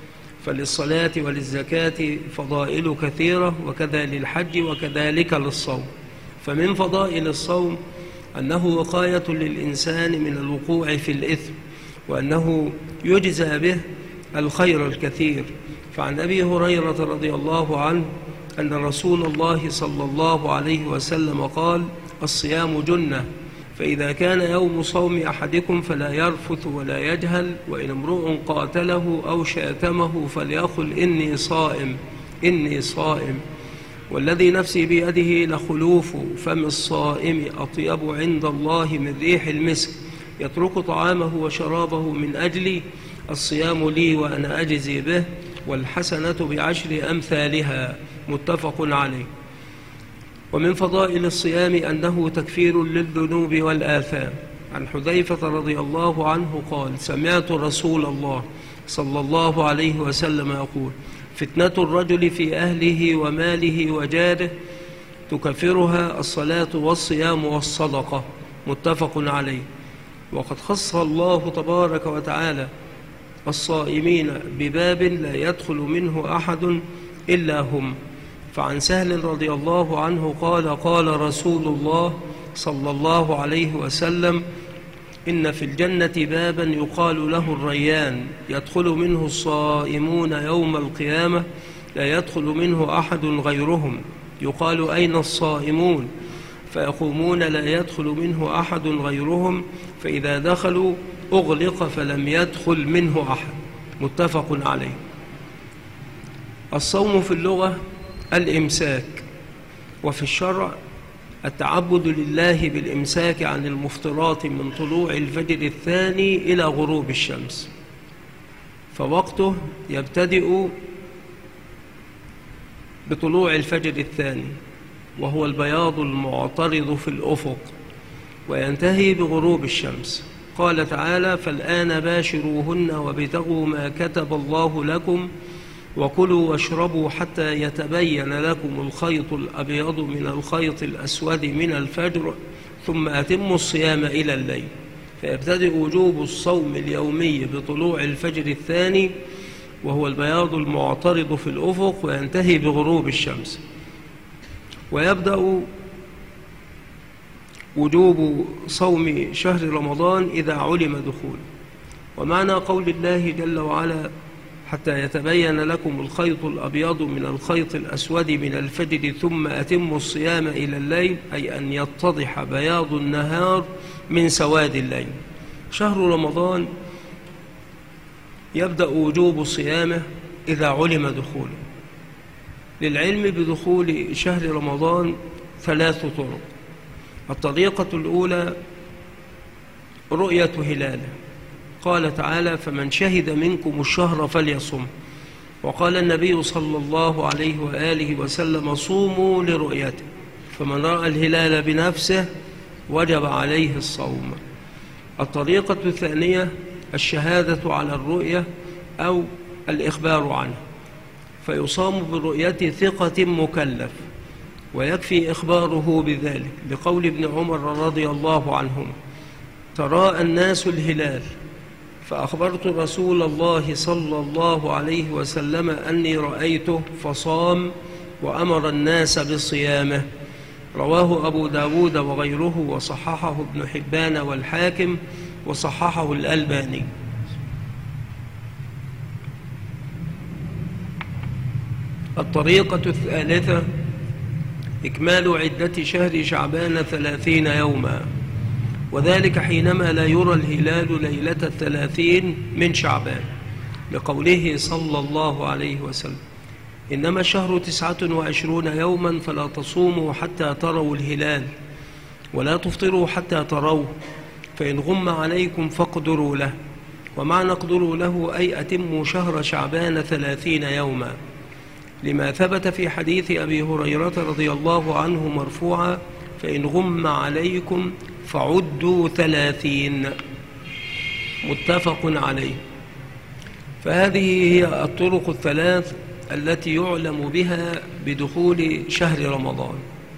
فللصلاة وللزكاة فضائل كثيرة، وكذا للحج وكذلك للصوم. فمن فضائل الصوم أنه وقاية للإنسان من الوقوع في الإثم، وأنه يجزى به الخير الكثير. فعن أبي هريرة رضي الله عنه أن رسول الله صلى الله عليه وسلم قال: الصيام جنة، فإذا كان يوم صوم أحدكم فلا يرفث ولا يجهل، وإن امرؤ قاتله أو شاتمه فليقل إني صائم إني صائم، والذي نفسي بيده لخلوف فم الصائم أطيب عند الله من ريح المسك، يترك طعامه وشرابه من أجلي، الصيام لي وأنا أجزي به، والحسنة بعشر أمثالها، متفق عليه. ومن فضائل الصيام أنه تكفير للذنوب والآثام. عن حذيفة رضي الله عنه قال: سمعت رسول الله صلى الله عليه وسلم يقول: فتنة الرجل في أهله وماله وجاره تكفرها الصلاة والصيام والصدقة، متفق عليه. وقد خص الله تبارك وتعالى الصائمين بباب لا يدخل منه أحد إلا هم. فعن سهل رضي الله عنه قال: قال رسول الله صلى الله عليه وسلم: إن في الجنة بابا يقال له الريان، يدخل منه الصائمون يوم القيامة لا يدخل منه أحد غيرهم، يقال: أين الصائمون؟ فيقومون لا يدخل منه أحد غيرهم، فإذا دخلوا أغلق فلم يدخل منه أحد، متفق عليه. الصوم في اللغة الإمساك، وفي الشرع التعبد لله بالإمساك عن المفطرات من طلوع الفجر الثاني إلى غروب الشمس، فوقته يبتدئ بطلوع الفجر الثاني وهو البياض المعترض في الأفق، وينتهي بغروب الشمس. قال تعالى: فالآن باشروهن وابتغوا ما كتب الله لكم وكلوا واشربوا حتى يتبين لكم الخيط الأبيض من الخيط الأسود من الفجر ثم أتموا الصيام إلى الليل. فيبتدئ وجوب الصوم اليومي بطلوع الفجر الثاني وهو البياض المعترض في الأفق، وينتهي بغروب الشمس. ويبدأ وجوب صوم شهر رمضان إذا علم دخوله. ومعنى قول الله جل وعلا: حتى يتبين لكم الخيط الأبيض من الخيط الأسود من الفجر ثم أتموا الصيام إلى الليل، أي أن يتضح بياض النهار من سواد الليل. شهر رمضان يبدأ وجوب صيامه إذا علم دخوله. للعلم بدخول شهر رمضان 3 طرق. الطريقة الأولى رؤية هلاله، قال تعالى: فمن شهد منكم الشهر فليصم. وقال النبي صلى الله عليه وآله وسلم: صوموا لرؤيته، فمن رأى الهلال بنفسه وجب عليه الصوم. الطريقة الثانية الشهادة على الرؤية أو الإخبار عنها، فيصام برؤية ثقة مكلف، ويكفي إخباره بذلك، لقول ابن عمر رضي الله عنهما: تراءى الناس الهلال فأخبرت رسول الله صلى الله عليه وسلم أني رأيته فصام وأمر الناس بصيامه. رواه أبو داود وغيره، وصححه ابن حبان والحاكم، وصححه الألباني. الطريقة الثالثة إكمال عدة شهر شعبان 30 يوما، وذلك حينما لا يرى الهلال ليلة 30 من شعبان، لقوله صلى الله عليه وسلم: إنما الشهر 29 يوما فلا تصوموا حتى تروا الهلال ولا تفطروا حتى تروه، فإن غم عليكم فاقدروا له. ومعنى اقدروا له أي أتموا شهر شعبان 30 يوما، لما ثبت في حديث أبي هريرة رضي الله عنه مرفوعا: فإن غم عليكم فعدوا 30، متفق عليه. فهذه هي الطرق الثلاث التي يعلم بها بدخول شهر رمضان.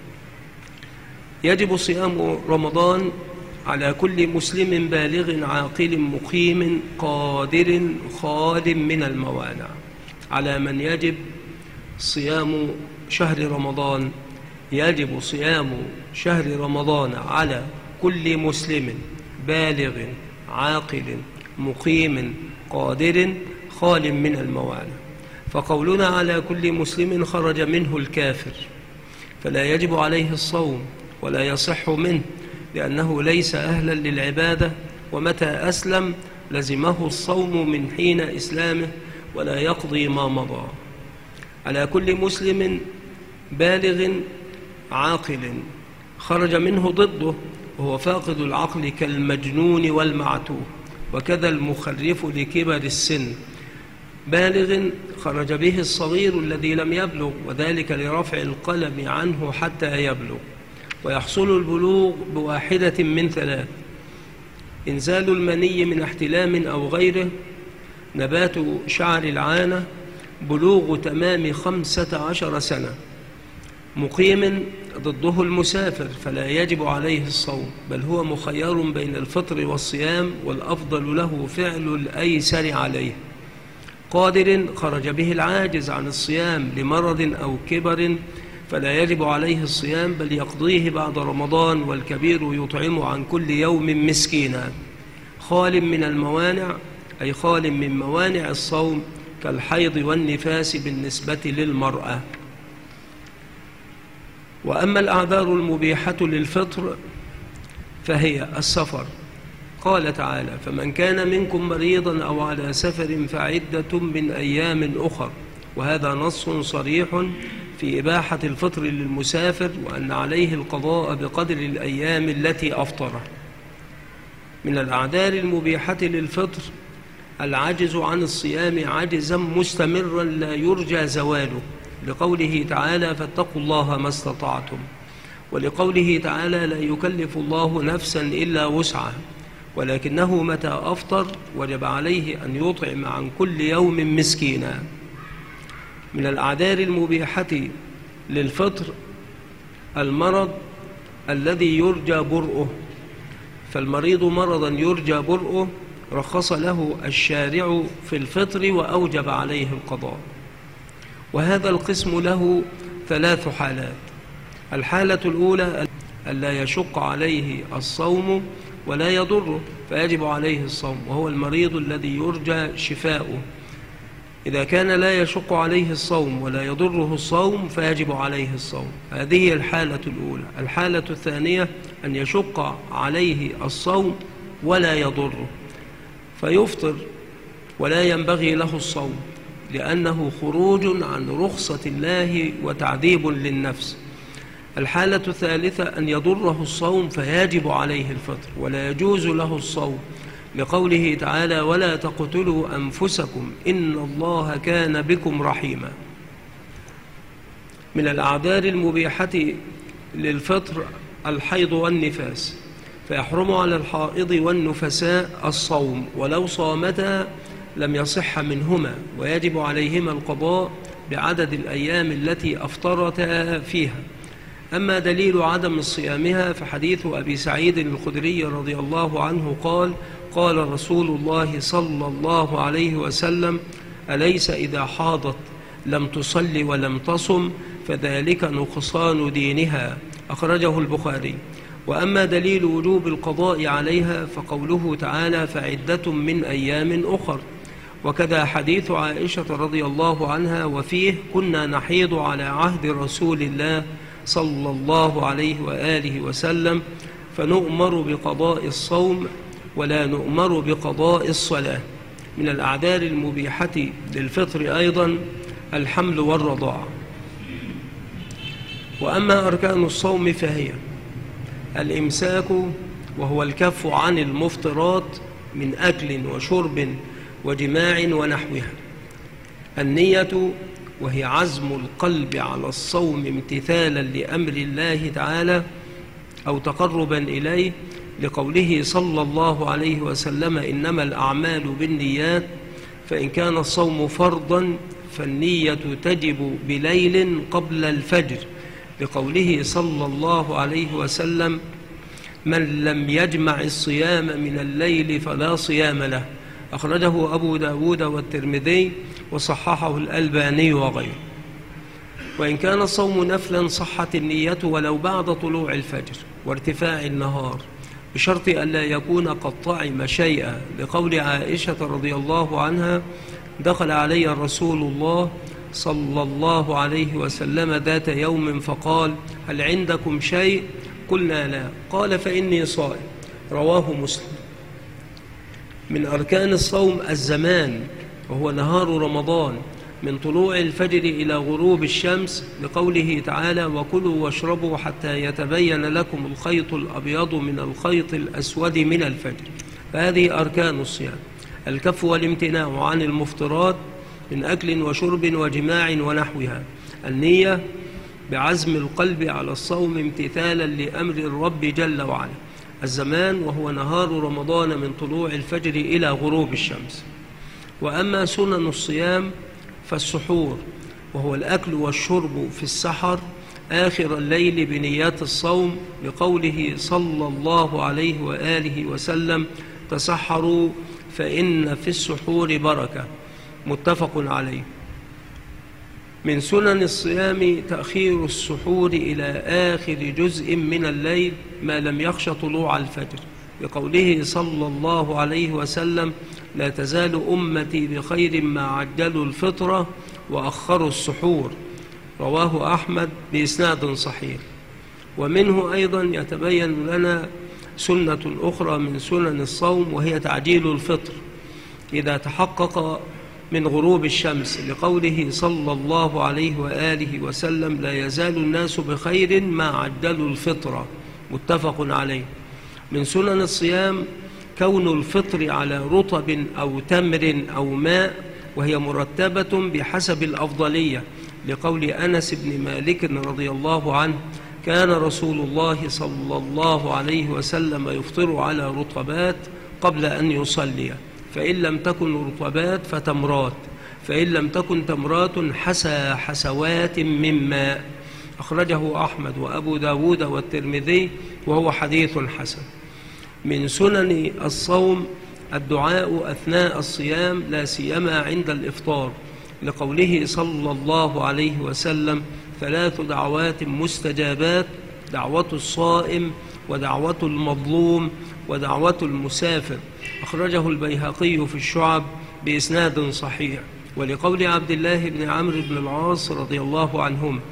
يجب صيام رمضان على كل مسلم بالغ عاقل مقيم قادر خال من الموانع. على من يجب صيام شهر رمضان؟ يجب صيام شهر رمضان على كل مسلم بالغ عاقل مقيم قادر خال من الموانع. فقولنا على كل مسلم خرج منه الكافر، فلا يجب عليه الصوم ولا يصح منه، لأنه ليس أهلا للعبادة، ومتى أسلم لزمه الصوم من حين إسلامه ولا يقضي ما مضى. على كل مسلم بالغ عاقل خرج منه ضده، وهو فاقد العقل كالمجنون والمعتوه، وكذا المخرف لكبر السن. بالغ خرج به الصغير الذي لم يبلغ، وذلك لرفع القلم عنه حتى يبلغ. ويحصل البلوغ بواحدة من ثلاث: إنزال المني من احتلام أو غيره، نبات شعر العانة، بلوغ تمام 15 سنة. مقيم ضده المسافر، فلا يجب عليه الصوم، بل هو مخير بين الفطر والصيام، والأفضل له فعل الأيسر عليه. قادر خرج به العاجز عن الصيام لمرض أو كبر، فلا يجب عليه الصيام، بل يقضيه بعد رمضان، والكبير يطعم عن كل يوم مسكينا. خال من الموانع أي خال من موانع الصوم كالحيض والنفاس بالنسبة للمرأة. وأما الأعذار المبيحة للفطر فهي السفر. قال تعالى: فمن كان منكم مريضا أو على سفر فعدة من أيام أخر. وهذا نص صريح في إباحة الفطر للمسافر، وأن عليه القضاء بقدر الأيام التي أفطره. من الأعذار المبيحة للفطر العجز عن الصيام عجزا مستمرا لا يرجى زواله، لقوله تعالى: فاتقوا الله ما استطعتم، ولقوله تعالى: لا يكلف الله نفسا إلا وسعها، ولكنه متى أفطر وجب عليه أن يطعم عن كل يوم مسكينا. من الأعذار المبيحة للفطر المرض الذي يرجى برؤه، فالمريض مرضا يرجى برؤه رخص له الشارع في الفطر وأوجب عليه القضاء. وهذا القسم له 3 حالات: الحالة الأولى ألا يشق عليه الصوم ولا يضره، فيجب عليه الصوم، وهو المريض الذي يرجى شفاؤه. إذا كان لا يشق عليه الصوم ولا يضره الصوم فيجب عليه الصوم. هذه الحالة الأولى. الحالة الثانية أن يشق عليه الصوم ولا يضره، فيفطر ولا ينبغي له الصوم، لأنه خروج عن رخصة الله وتعذيب للنفس. الحالة الثالثة أن يضره الصوم فيجب عليه الفطر ولا يجوز له الصوم، لقوله تعالى: ولا تقتلوا أنفسكم إن الله كان بكم رحيما. من الأعذار المبيحة للفطر الحيض والنفاس، فيحرم على الحائض والنفساء الصوم، ولو صامتا لم يصح منهما، ويجب عليهما القضاء بعدد الأيام التي أفطرتا فيها. أما دليل عدم صيامها فحديث أبي سعيد الخدري رضي الله عنه قال: قال رسول الله صلى الله عليه وسلم: أليس إذا حاضت لم تصل ولم تصم فذلك نقصان دينها، أخرجه البخاري. وأما دليل وجوب القضاء عليها فقوله تعالى: فعدة من أيام أخر، وكذا حديث عائشة رضي الله عنها وفيه: كنا نحيض على عهد رسول الله صلى الله عليه وآله وسلم فنؤمر بقضاء الصوم ولا نؤمر بقضاء الصلاة. من الأعذار المبيحة للفطر أيضا الحمل والرضاعة. وأما أركان الصوم فهي: الإمساك وهو الكف عن المفطرات من أكل وشرب وجماع ونحوها. النية وهي عزم القلب على الصوم امتثالا لأمر الله تعالى أو تقربا إليه، لقوله صلى الله عليه وسلم: إنما الأعمال بالنيات، فإن كان الصوم فرضا فالنية تجب بليل قبل الفجر، لقوله صلى الله عليه وسلم: من لم يجمع الصيام من الليل فلا صيام له. أخرجه أبو داود والترمذي وصححه الألباني وغيره. وإن كان الصوم نفلا صحت النية ولو بعد طلوع الفجر وارتفاع النهار، بشرط ألا يكون قد طعم شيئا، لقول عائشة رضي الله عنها: دخل علي رسول الله صلى الله عليه وسلم ذات يوم فقال: هل عندكم شيء؟ قلنا لا. قال: فإني صائم. رواه مسلم. من أركان الصوم الزمان، وهو نهار رمضان من طلوع الفجر إلى غروب الشمس، لقوله تعالى: وكلوا واشربوا حتى يتبين لكم الخيط الأبيض من الخيط الأسود من الفجر. فهذه أركان الصيام: الكف والامتناع عن المفطرات من أكل وشرب وجماع ونحوها. النية بعزم القلب على الصوم امتثالا لأمر الرب جل وعلا. الزمان وهو نهار رمضان من طلوع الفجر إلى غروب الشمس. وأما سنن الصيام فالسحور، وهو الأكل والشرب في السحر آخر الليل بنيات الصوم، لقوله صلى الله عليه وآله وسلم: تسحروا فإن في السحور بركة. متفق عليه. من سنن الصيام تأخير السحور إلى آخر جزء من الليل ما لم يخش طلوع الفجر، لقوله صلى الله عليه وسلم: لا تزال أمتي بخير ما عجلوا الفطرة وأخروا السحور. رواه أحمد بإسناد صحيح. ومنه أيضا يتبين لنا سنة أخرى من سنن الصوم، وهي تعجيل الفطر إذا تحقق من غروب الشمس، لقوله صلى الله عليه وآله وسلم: لا يزال الناس بخير ما عجلوا الفطرة. متفق عليه. من سنن الصيام كون الفطر على رطب أو تمر أو ماء، وهي مرتبة بحسب الأفضلية، لقول أنس بن مالك رضي الله عنه: كان رسول الله صلى الله عليه وسلم يفطر على رطبات قبل أن يصلي، فإن لم تكن رطبات فتمرات، فإن لم تكن تمرات حسوات من ماء. أخرجه أحمد وأبو داود والترمذي وهو حديث حسن. من سنن الصوم الدعاء أثناء الصيام، لا سيما عند الإفطار، لقوله صلى الله عليه وسلم: 3 دعوات مستجابات: دعوة الصائم ودعوة المظلوم ودعوة المسافر. أخرجه البيهقي في الشعب بإسناد صحيح. ولقول عبد الله بن عمرو بن العاص رضي الله عنهما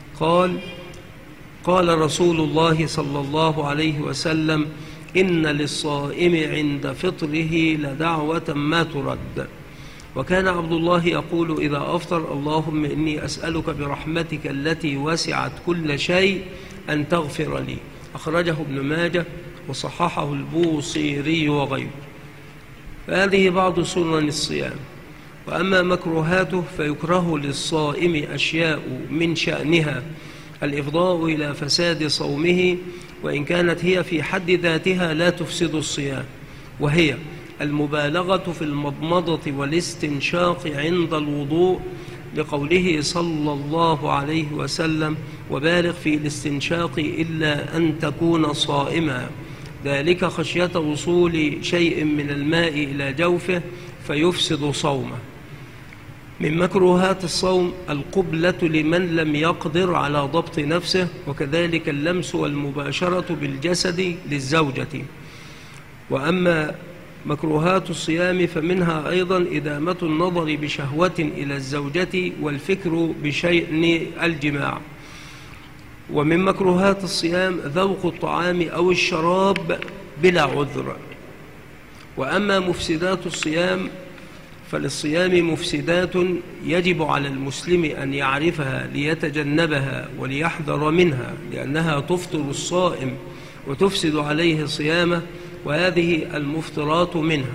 قال رسول الله صلى الله عليه وسلم: إن للصائم عند فطره لدعوة ما ترد. وكان عبد الله يقول إذا أفطر: اللهم إني أسألك برحمتك التي وسعت كل شيء أن تغفر لي. أخرجه ابن ماجه وصححه البوصيري وغيره. فهذه بعض سنن الصيام. وأما مكروهاته فيكره للصائم أشياء من شأنها الإفضاء إلى فساد صومه، وإن كانت هي في حد ذاتها لا تفسد الصيام، وهي المبالغة في المضمضة والاستنشاق عند الوضوء، لقوله صلى الله عليه وسلم: وبالغ في الاستنشاق إلا أن تكون صائما، ذلك خشية وصول شيء من الماء إلى جوفه فيفسد صومه. من مكروهات الصوم القبلة لمن لم يقدر على ضبط نفسه، وكذلك اللمس والمباشرة بالجسد للزوجة. وأما مكروهات الصيام فمنها أيضا إدامة النظر بشهوة إلى الزوجة والفكر بشيء الجماع. ومن مكروهات الصيام ذوق الطعام أو الشراب بلا عذر. وأما مفسدات الصيام فللصيام مفسدات يجب على المسلم أن يعرفها ليتجنبها وليحذر منها، لأنها تفطر الصائم وتفسد عليه صيامه، وهذه المفطرات منها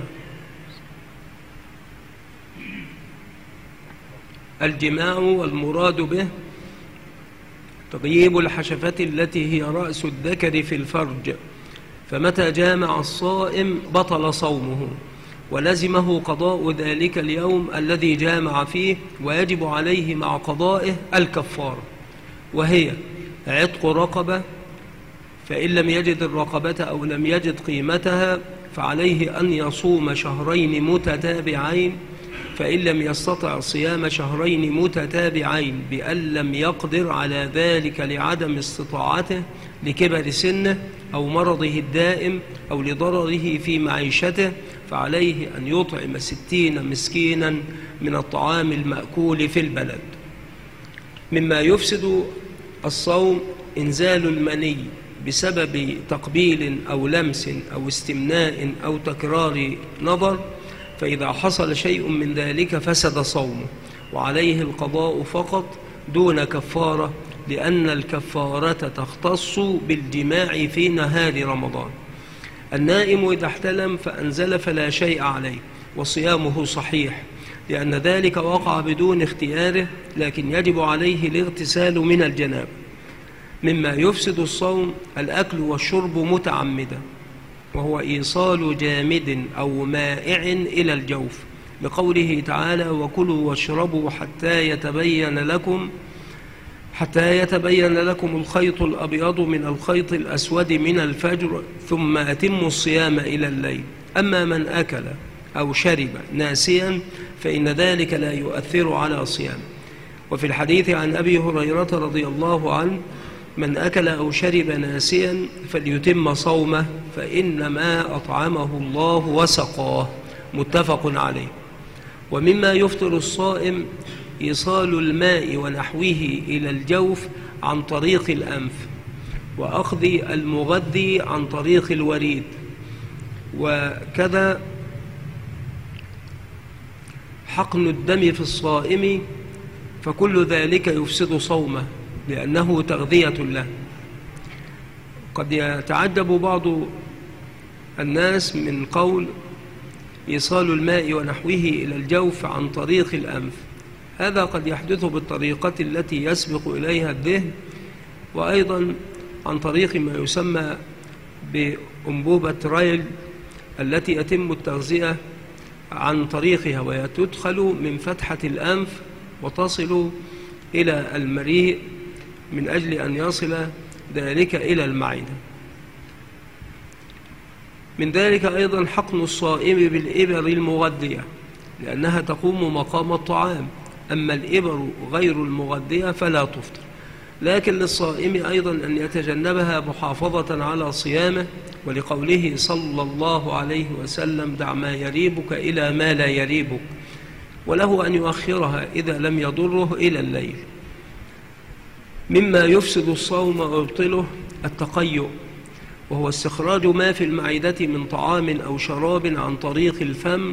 الجماع، والمراد به تغييب الحشفة التي هي رأس الذكر في الفرج، فمتى جامع الصائم بطل صومه ولزمه قضاء ذلك اليوم الذي جامع فيه، ويجب عليه مع قضائه الكفارة، وهي عتق رقبة، فإن لم يجد الرقبة أو لم يجد قيمتها فعليه أن يصوم شهرين متتابعين، فإن لم يستطع صيام شهرين متتابعين بأن لم يقدر على ذلك لعدم استطاعته لكبر سنه أو مرضه الدائم أو لضرره في معيشته، فعليه أن يطعم 60 مسكينا من الطعام المأكول في البلد. مما يفسد الصوم إنزال المني بسبب تقبيل أو لمس أو استمناء أو تكرار نظر، فإذا حصل شيء من ذلك فسد صومه، وعليه القضاء فقط دون كفارة، لأن الكفارة تختص بالجماع في نهار رمضان. النائم إذا احتلم فأنزل فلا شيء عليه وصيامه صحيح، لأن ذلك وقع بدون اختياره، لكن يجب عليه الاغتسال من الجنابة. مما يفسد الصوم الأكل والشرب متعمدا، وهو إيصال جامد أو مائع إلى الجوف، لقوله تعالى: وكلوا واشربوا حتى يتبين لكم الخيط الأبيض من الخيط الأسود من الفجر ثم أتموا الصيام إلى الليل. أما من أكل أو شرب ناسيا فإن ذلك لا يؤثر على صيامه. وفي الحديث عن أبي هريرة رضي الله عنه: من أكل أو شرب ناسيا فليتم صومه فإنما أطعمه الله وسقاه، متفق عليه. ومما يفطر الصائم إيصال الماء ونحوه إلى الجوف عن طريق الأنف، وأخذ المغذي عن طريق الوريد، وكذا حقن الدم في الصائم، فكل ذلك يفسد صومه لأنه تغذية له. قد يتعجب بعض الناس من قول إيصال الماء ونحوه إلى الجوف عن طريق الأنف، هذا قد يحدث بالطريقة التي يسبق إليها الذهن، وأيضا عن طريق ما يسمى بأنبوبة رايل التي يتم التغذية عن طريقها، وتدخل من فتحة الأنف وتصل إلى المريء من أجل أن يصل ذلك إلى المعدة. من ذلك أيضا حقن الصائم بالإبر المغذية، لأنها تقوم مقام الطعام، أما الإبر غير المغذية فلا تفطر. لكن للصائم أيضا أن يتجنبها محافظة على صيامه، ولقوله صلى الله عليه وسلم: دع ما يريبك إلى ما لا يريبك، وله أن يؤخرها إذا لم يضره إلى الليل. مما يفسد الصوم ويبطله التقيؤ، وهو استخراج ما في المعدة من طعام أو شراب عن طريق الفم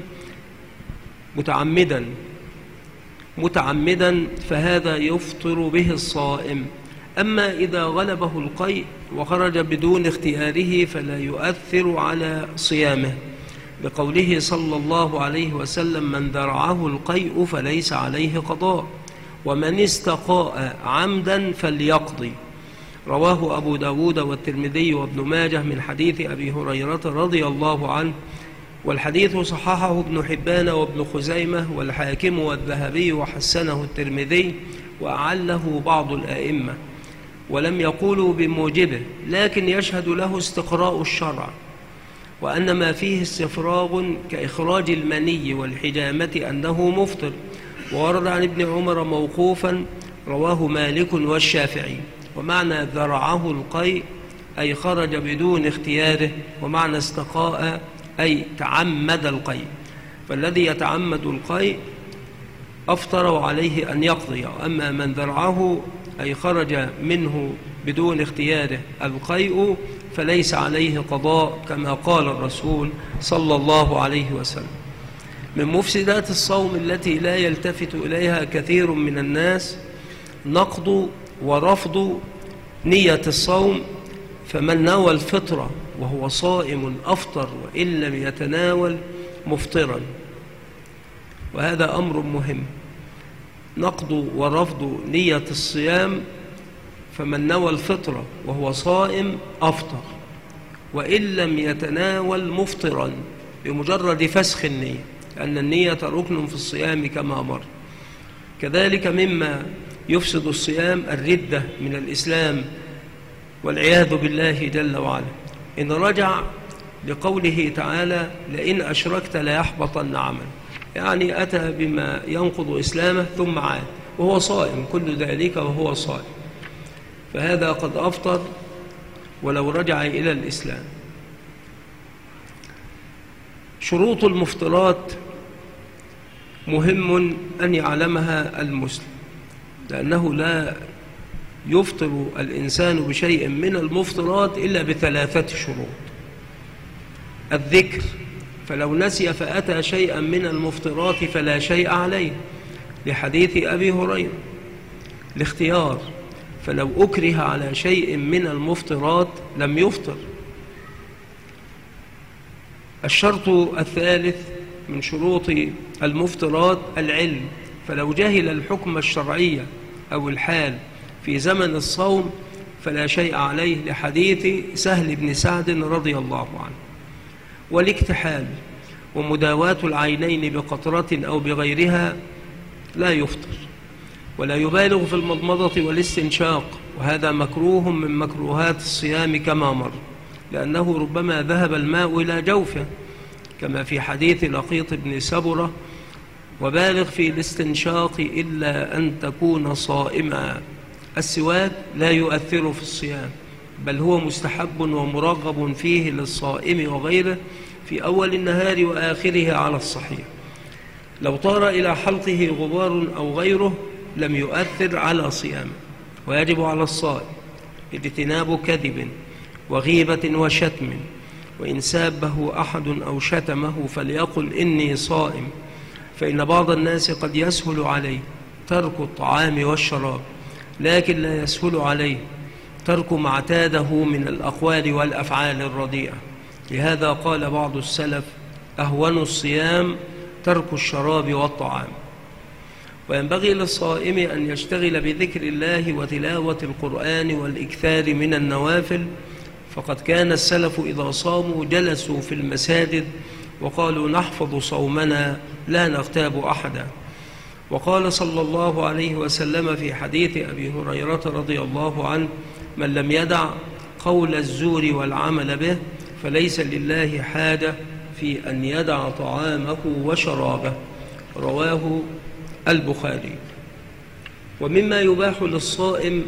متعمدا، فهذا يفطر به الصائم. أما إذا غلبه القيء وخرج بدون اختياره فلا يؤثر على صيامه، بقوله صلى الله عليه وسلم: من ذرعه القيء فليس عليه قضاء، ومن استقاء عمدا فليقضي. رواه أبو داود والترمذي وابن ماجه من حديث أبي هريرة رضي الله عنه، والحديث صححه ابن حبان وابن خزيمة والحاكم والذهبي وحسنه الترمذي وأعله بعض الآئمة، ولم يقولوا بموجبه، لكن يشهد له استقراء الشرع، وأن ما فيه استفراغ كإخراج المني والحجامة أنه مفطر. وورد عن ابن عمر موقوفا رواه مالك والشافعي. ومعنى ذرعه القيء أي خرج بدون اختياره، ومعنى استقاء أي تعمد القيء، فالذي يتعمد القيء أفطر وعليه أن يقضي. أما من ذرعه أي خرج منه بدون اختياره القيء فليس عليه قضاء، كما قال الرسول صلى الله عليه وسلم. من مفسدات الصوم التي لا يلتفت إليها كثير من الناس نقض ورفض نية الصوم، فمن نوى الفطرة وهو صائم أفطر وإن لم يتناول مفطرا، وهذا أمر مهم. نقض ورفض نية الصيام، فمن نوى الفطرة وهو صائم أفطر وإن لم يتناول مفطرا بمجرد فسخ النية، لأن النية ركن في الصيام كما مر. كذلك مما يفسد الصيام الردة من الإسلام والعياذ بالله جل وعلا، إن رجع لقوله تعالى لئن أشركت ليحبطن عمل، يعني أتى بما ينقض إسلامه ثم عاد وهو صائم، كل ذلك وهو صائم، فهذا قد أفطر ولو رجع إلى الإسلام. شروط المفطرات مهم أن يعلمها المسلم، لأنه لا يفطر الإنسان بشيء من المفطرات إلا بثلاثة شروط. الذكر، فلو نسي فأتى شيئا من المفطرات فلا شيء عليه، لحديث أبي هريرة. الاختيار، فلو أكره على شيء من المفطرات لم يفطر. الشرط الثالث من شروط المفطرات العلم، فلو جهل الحكم الشرعي أو الحال في زمن الصوم فلا شيء عليه، لحديث سهل بن سعد رضي الله عنه. والاكتحال ومداواة العينين بقطرة أو بغيرها لا يفطر، ولا يبالغ في المضمضة والاستنشاق، وهذا مكروه من مكروهات الصيام كما مر، لأنه ربما ذهب الماء إلى جوفه، كما في حديث لقيط بن سبرة وبالغ في الاستنشاق إلا أن تكون صائما. السواك لا يؤثر في الصيام، بل هو مستحب ومرغب فيه للصائم وغيره في أول النهار وآخره على الصحيح. لو طار إلى حلقه غبار أو غيره لم يؤثر على صيامه. ويجب على الصائم اجتناب كذب وغيبة وشتم، وإن سابه أحد أو شتمه فليقل إني صائم، فإن بعض الناس قد يسهل عليه ترك الطعام والشراب، لكن لا يسهل عليه ترك ما اعتاده من الأقوال والأفعال الرديئة. لهذا قال بعض السلف أهون الصيام ترك الشراب والطعام. وينبغي للصائم أن يشتغل بذكر الله وتلاوة القرآن والإكثار من النوافل، فقد كان السلف إذا صاموا جلسوا في المساجد وقالوا نحفظ صومنا لا نغتاب أحدا. وقال صلى الله عليه وسلم في حديث أبي هريرة رضي الله عنه من لم يدع قول الزور والعمل به فليس لله حاجة في أن يدع طعامه وشرابه، رواه البخاري. ومما يباح للصائم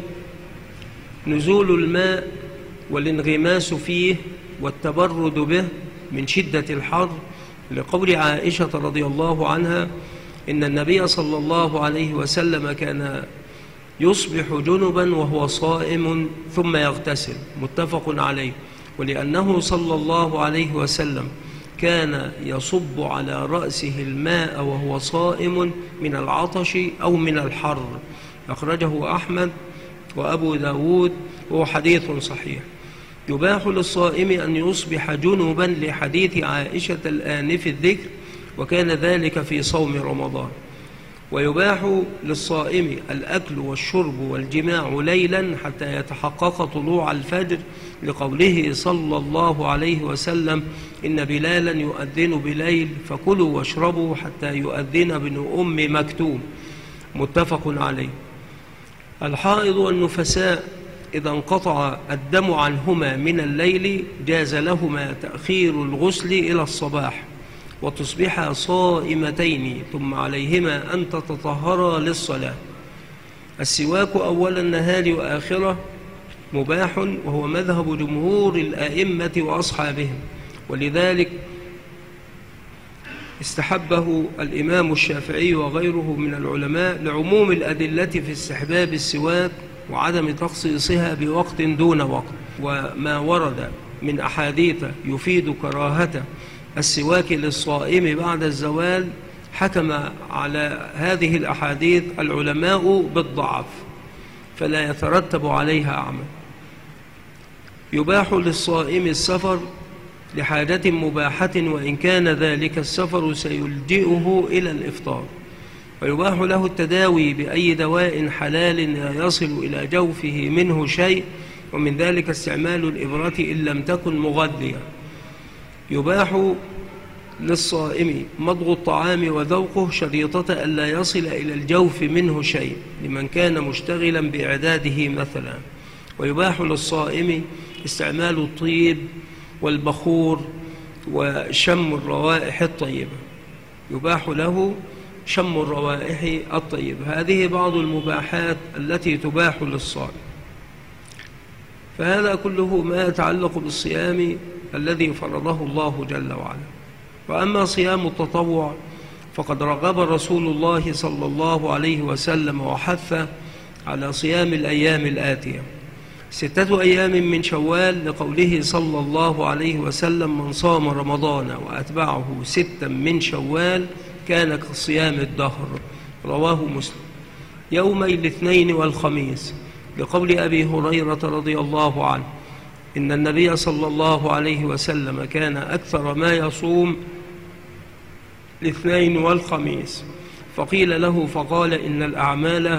نزول الماء والانغماس فيه والتبرد به من شدة الحر، لقول عائشة رضي الله عنها إن النبي صلى الله عليه وسلم كان يصبح جنبا وهو صائم ثم يغتسل، متفق عليه. ولأنه صلى الله عليه وسلم كان يصب على رأسه الماء وهو صائم من العطش أو من الحر، أخرجه أحمد وأبو داود وهو حديث صحيح. يباح للصائم أن يصبح جنبا لحديث عائشة الآنف الذكر، وكان ذلك في صوم رمضان. ويباح للصائم الأكل والشرب والجماع ليلا حتى يتحقق طلوع الفجر، لقوله صلى الله عليه وسلم إن بلالا يؤذن بليل فكلوا واشربوا حتى يؤذن ابن أم مكتوم، متفق عليه. الحائض والنفساء إذا انقطع الدم عنهما من الليل جاز لهما تأخير الغسل إلى الصباح وتصبحا صائمتين، ثم عليهما أن تتطهرا للصلاة. السواك أول النهار وآخره مباح، وهو مذهب جمهور الأئمة وأصحابهم، ولذلك استحبه الإمام الشافعي وغيره من العلماء لعموم الأدلة في استحباب السواك وعدم تخصيصها بوقت دون وقت، وما ورد من أحاديث يفيد كراهة السواك للصائم بعد الزوال حكم على هذه الأحاديث العلماء بالضعف فلا يترتب عليها عمل. يباح للصائم السفر لحاجة مباحة وإن كان ذلك السفر سيلجئه إلى الإفطار، ويباح له التداوي بأي دواء حلال لا يصل إلى جوفه منه شيء، ومن ذلك استعمال الإبرة إن لم تكن مغذية. يباح للصائم مضغ الطعام وذوقه شريطة ألا يصل إلى الجوف منه شيء لمن كان مشتغلا بإعداده مثلا. ويباح للصائم استعمال الطيب والبخور وشم الروائح الطيبة، يباح له شم الروائح الطيبة. هذه بعض المباحات التي تباح للصائم. فهذا كله ما يتعلق بالصيام الذي فرضه الله جل وعلا. وأما صيام التطوع فقد رغب رسول الله صلى الله عليه وسلم وحث على صيام الأيام الآتية: 6 أيام من شوال، لقوله صلى الله عليه وسلم: من صام رمضان وأتبعه 6 من شوال كان كصيام الدهر، رواه مسلم. يومي الاثنين والخميس، لقول أبي هريرة رضي الله عنه: إن النبي صلى الله عليه وسلم كان أكثر ما يصوم الاثنين والخميس. فقيل له فقال: إن الأعمال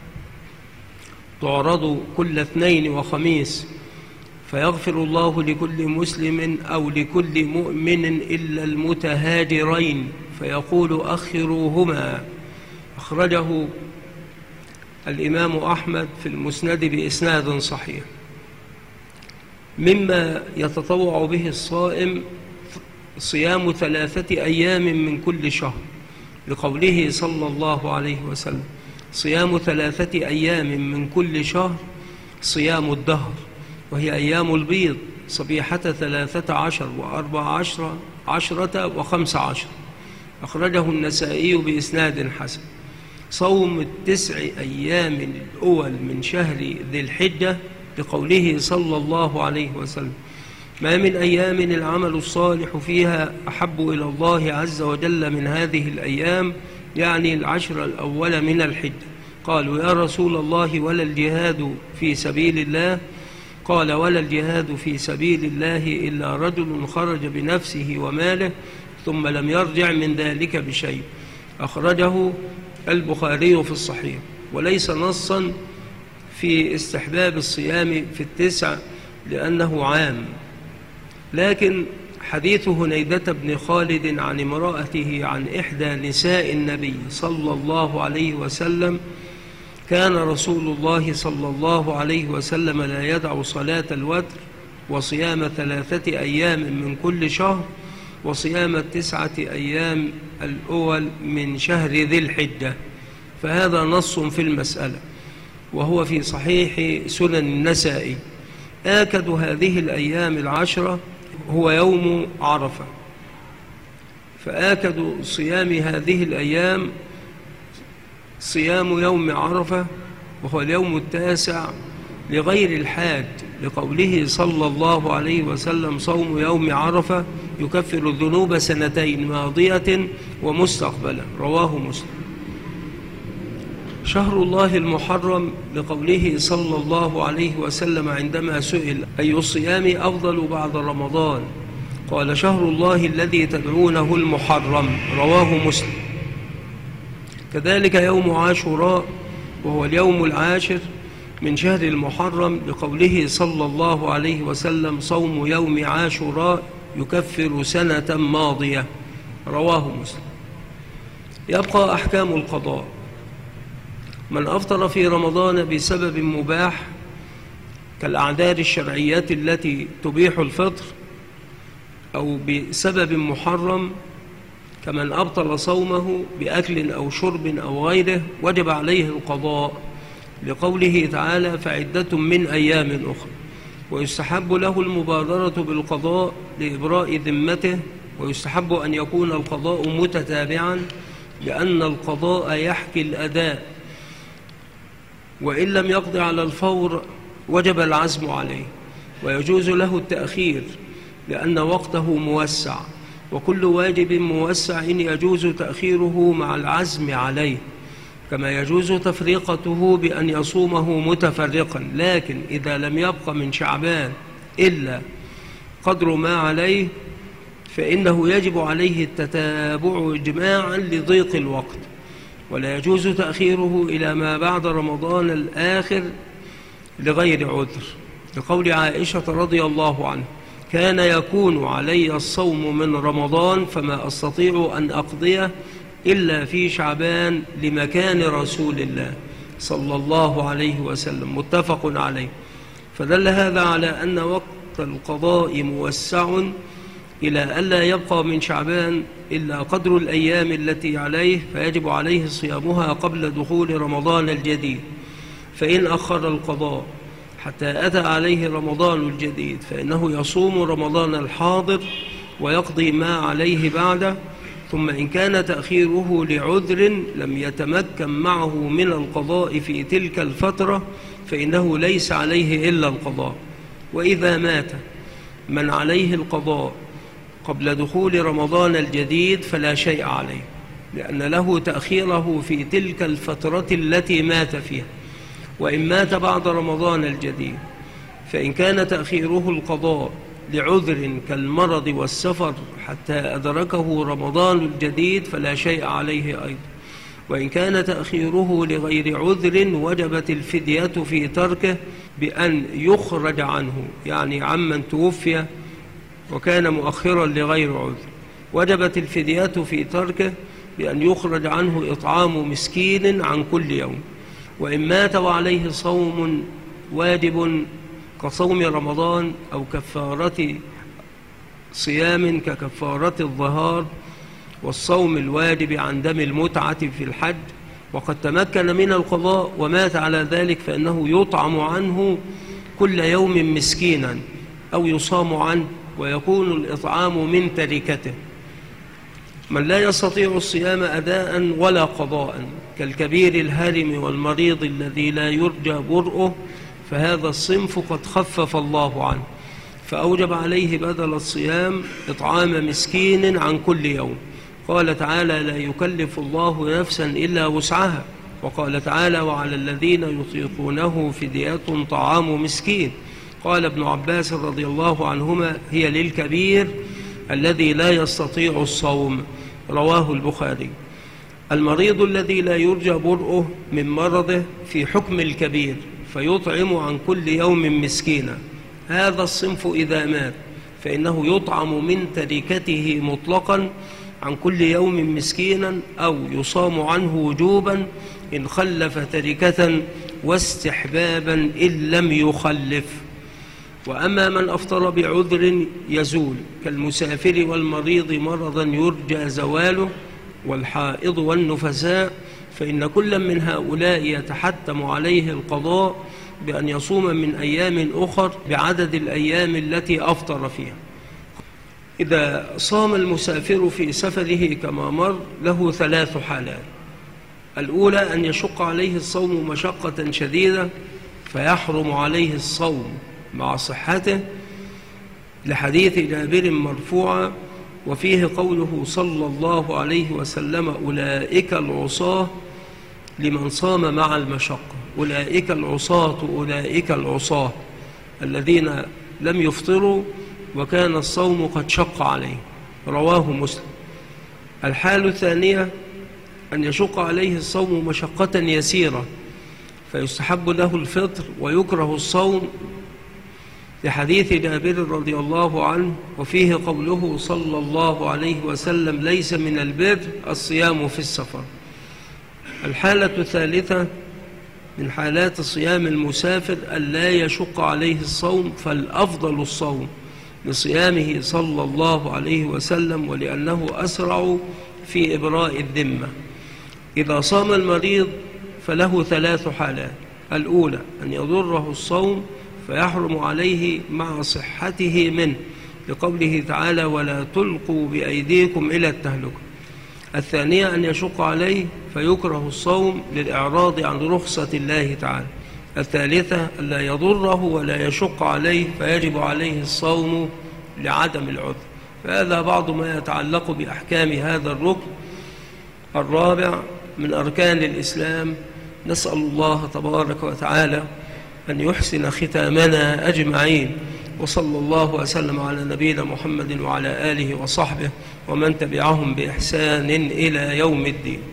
تعرض كل اثنين وخميس، فيغفر الله لكل مسلم أو لكل مؤمن إلا المتهاجرين، فيقول: أخروهما. أخرجه الإمام أحمد في المسند بإسناد صحيح. مما يتطوع به الصائم صيام 3 أيام من كل شهر، لقوله صلى الله عليه وسلم: صيام 3 أيام من كل شهر صيام الدهر، وهي أيام البيض صبيحة 13 و14 و15. أخرجه النسائي بإسناد حسن. صوم 9 أيام الأول من شهر ذي الحجة، لقوله صلى الله عليه وسلم: ما من أيام العمل الصالح فيها أحب إلى الله عز وجل من هذه الأيام، يعني 10 الأول من الحجة. قالوا: يا رسول الله ولا الجهاد في سبيل الله؟ قال: ولا الجهاد في سبيل الله إلا رجل خرج بنفسه وماله ثم لم يرجع من ذلك بشيء. أخرجه البخاري في الصحيح. وليس نصا في استحباب الصيام في 9 لأنه عام، لكن حديث هنيدة بن خالد عن امرأته عن إحدى نساء النبي صلى الله عليه وسلم: كان رسول الله صلى الله عليه وسلم لا يدع صلاة الوتر وصيام 3 أيام من كل شهر وصيام 9 أيام الأول من شهر ذي الحجة. فهذا نص في المسألة، وهو في صحيح سنن النسائي. آكد هذه الأيام 10 هو يوم عرفة، فآكد صيام هذه الأيام صيام يوم عرفة، وهو اليوم 9 لغير الحاج، لقوله صلى الله عليه وسلم: صوم يوم عرفة يكفر الذنوب 2 ماضية ومستقبلا، رواه مسلم. شهر الله المحرم، لقوله صلى الله عليه وسلم عندما سئل: أي الصيام أفضل بعد رمضان؟ قال: شهر الله الذي تدعونه المحرم، رواه مسلم. كذلك يوم عاشوراء، وهو اليوم 10 من شهر المحرم، لقوله صلى الله عليه وسلم: صوم يوم عاشوراء يكفر 1 ماضية، رواه مسلم. يبقى أحكام القضاء. من أفطر في رمضان بسبب مباح كالأعذار الشرعيات التي تبيح الفطر، أو بسبب محرم كمن أبطل صومه بأكل أو شرب أو غيره، وجب عليه القضاء، لقوله تعالى: فعدة من أيام أخرى. ويستحب له المبادرة بالقضاء لإبراء ذمته ويستحب أن يكون القضاء متتابعا، لأن القضاء يحكي الأداء، وإن لم يقضي على الفور وجب العزم عليه، ويجوز له التأخير لأن وقته موسع، وكل واجب موسع يجوز تأخيره مع العزم عليه، كما يجوز تفريقته بأن يصومه متفرقا. لكن إذا لم يبق من شعبان إلا قدر ما عليه فإنه يجب عليه التتابع إجماعا لضيق الوقت، ولا يجوز تأخيره إلى ما بعد رمضان الآخر لغير عذر، لقول عائشة رضي الله عنها: كان يكون علي الصوم من رمضان فما أستطيع أن أقضيه إلا في شعبان لمكان رسول الله صلى الله عليه وسلم، متفق عليه. فدل هذا على أن وقت القضاء موسع إلى ألا يبقى من شعبان إلا قدر الأيام التي عليه، فيجب عليه صيامها قبل دخول رمضان الجديد. فإن أخر القضاء حتى أتى عليه رمضان الجديد فإنه يصوم رمضان الحاضر ويقضي ما عليه بعده. ثم إن كان تأخيره لعذر لم يتمكن معه من القضاء في تلك الفترة فإنه ليس عليه إلا القضاء. وإذا مات من عليه القضاء قبل دخول رمضان الجديد فلا شيء عليه، لأن له تأخيره في تلك الفترة التي مات فيها. وإن مات بعد رمضان الجديد فإن كان تأخيره القضاء لعذر كالمرض والسفر حتى أدركه رمضان الجديد فلا شيء عليه أيضا. وإن كان تأخيره لغير عذر وجبت الفدية في تركه بأن يخرج عنه، يعني عمن توفي وكان مؤخرا لغير عذر، وجبت الفدية في تركه بأن يخرج عنه إطعام مسكين عن كل يوم. وإن مات وعليه صوم واجب كصوم رمضان أو كفارة صيام ككفارة الظهار والصوم الواجب عن دم المتعة في الحج، وقد تمكن من القضاء ومات على ذلك فإنه يطعم عنه كل يوم مسكينا أو يصام عنه، ويكون الإطعام من تركته. من لا يستطيع الصيام أداء ولا قضاء كالكبير الهرم والمريض الذي لا يرجى برؤه، فهذا الصنف قد خفف الله عنه، فأوجب عليه بدل الصيام إطعام مسكين عن كل يوم. قال تعالى: لا يكلف الله نفسا إلا وسعها. وقال تعالى: وعلى الذين يطيقونه فدية طعام مسكين. قال ابن عباس رضي الله عنهما: هي للكبير الذي لا يستطيع الصوم. رواه البخاري. المريض الذي لا يرجى برؤه من مرضه في حكم الكبير فيطعم عن كل يوم مسكينا. هذا الصنف إذا مات فإنه يطعم من تركته مطلقا عن كل يوم مسكينا، أو يصام عنه وجوبا إن خلف تركة، واستحبابا إن لم يخلف. وأما من أفطر بعذر يزول كالمسافر والمريض مرضا يرجى زواله والحائض والنفساء، فإن كل من هؤلاء يتحتم عليه القضاء بأن يصوم من أيام أخر بعدد الأيام التي أفطر فيها. إذا صام المسافر في سفره كما مر له 3 حالات: الأولى أن يشق عليه الصوم مشقة شديدة فيحرم عليه الصوم مع صحته، لحديث جابر مرفوعا وفيه قوله صلى الله عليه وسلم: أولئك العصاة لمن صام مع المشقة. أولئك العصاة أولئك العصاة الذين لم يفطروا وكان الصوم قد شق عليه. رواه مسلم. الحالة الثانية أن يشق عليه الصوم مشقة يسيرة فيستحب له الفطر ويكره الصوم، لحديث جابر رضي الله عنه وفيه قوله صلى الله عليه وسلم: ليس من البر الصيام في السفر. الحالة الثالثة من حالات صيام المسافر ألا يشق عليه الصوم، فالأفضل الصوم لصيامه صلى الله عليه وسلم ولأنه أسرع في إبراء الذمة. إذا صام المريض فله 3 حالات: الأولى أن يضره الصوم فيحرم عليه مع صحته منه لقوله تعالى ولا تلقوا بأيديكم إلى التهلكة. الثانية أن يشق عليه فيكره الصوم للإعراض عن رخصة الله تعالى. الثالثة ألا يضره ولا يشق عليه فيجب عليه الصوم لعدم العذر. فهذا بعض ما يتعلق بأحكام هذا الركن الرابع من أركان الإسلام. نسأل الله تبارك وتعالى أن يحسن ختامنا أجمعين، وصلى الله وسلم على نبينا محمد وعلى آله وصحبه ومن تبعهم بإحسان إلى يوم الدين.